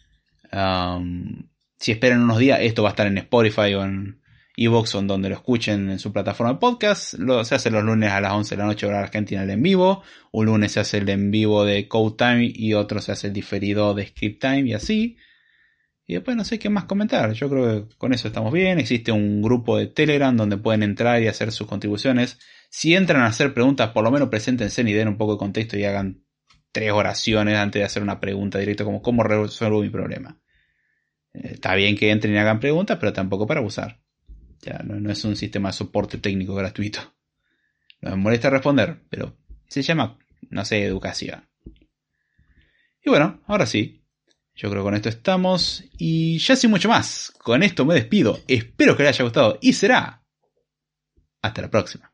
Um, si esperan unos días, esto va a estar en Spotify o en iVoox, o en donde lo escuchen en su plataforma de podcast. Lo, se hace los lunes a las once de la noche hora argentina el en vivo. Un lunes se hace el en vivo de Code Time y otro se hace el diferido de Script Time y así. Y después no sé qué más comentar. Yo creo que con eso estamos bien. Existe un grupo de Telegram donde pueden entrar y hacer sus contribuciones. Si entran a hacer preguntas, por lo menos preséntense y den un poco de contexto y hagan tres oraciones antes de hacer una pregunta directa como ¿cómo resuelvo mi problema? Eh, está bien que entren y hagan preguntas, pero tampoco para abusar. Ya, no, no es un sistema de soporte técnico gratuito. No me molesta responder, pero se llama, no sé, educación. Y bueno, ahora sí. Yo creo que con esto estamos. Y ya sin mucho más. Con esto me despido. Espero que les haya gustado. Y será hasta la próxima.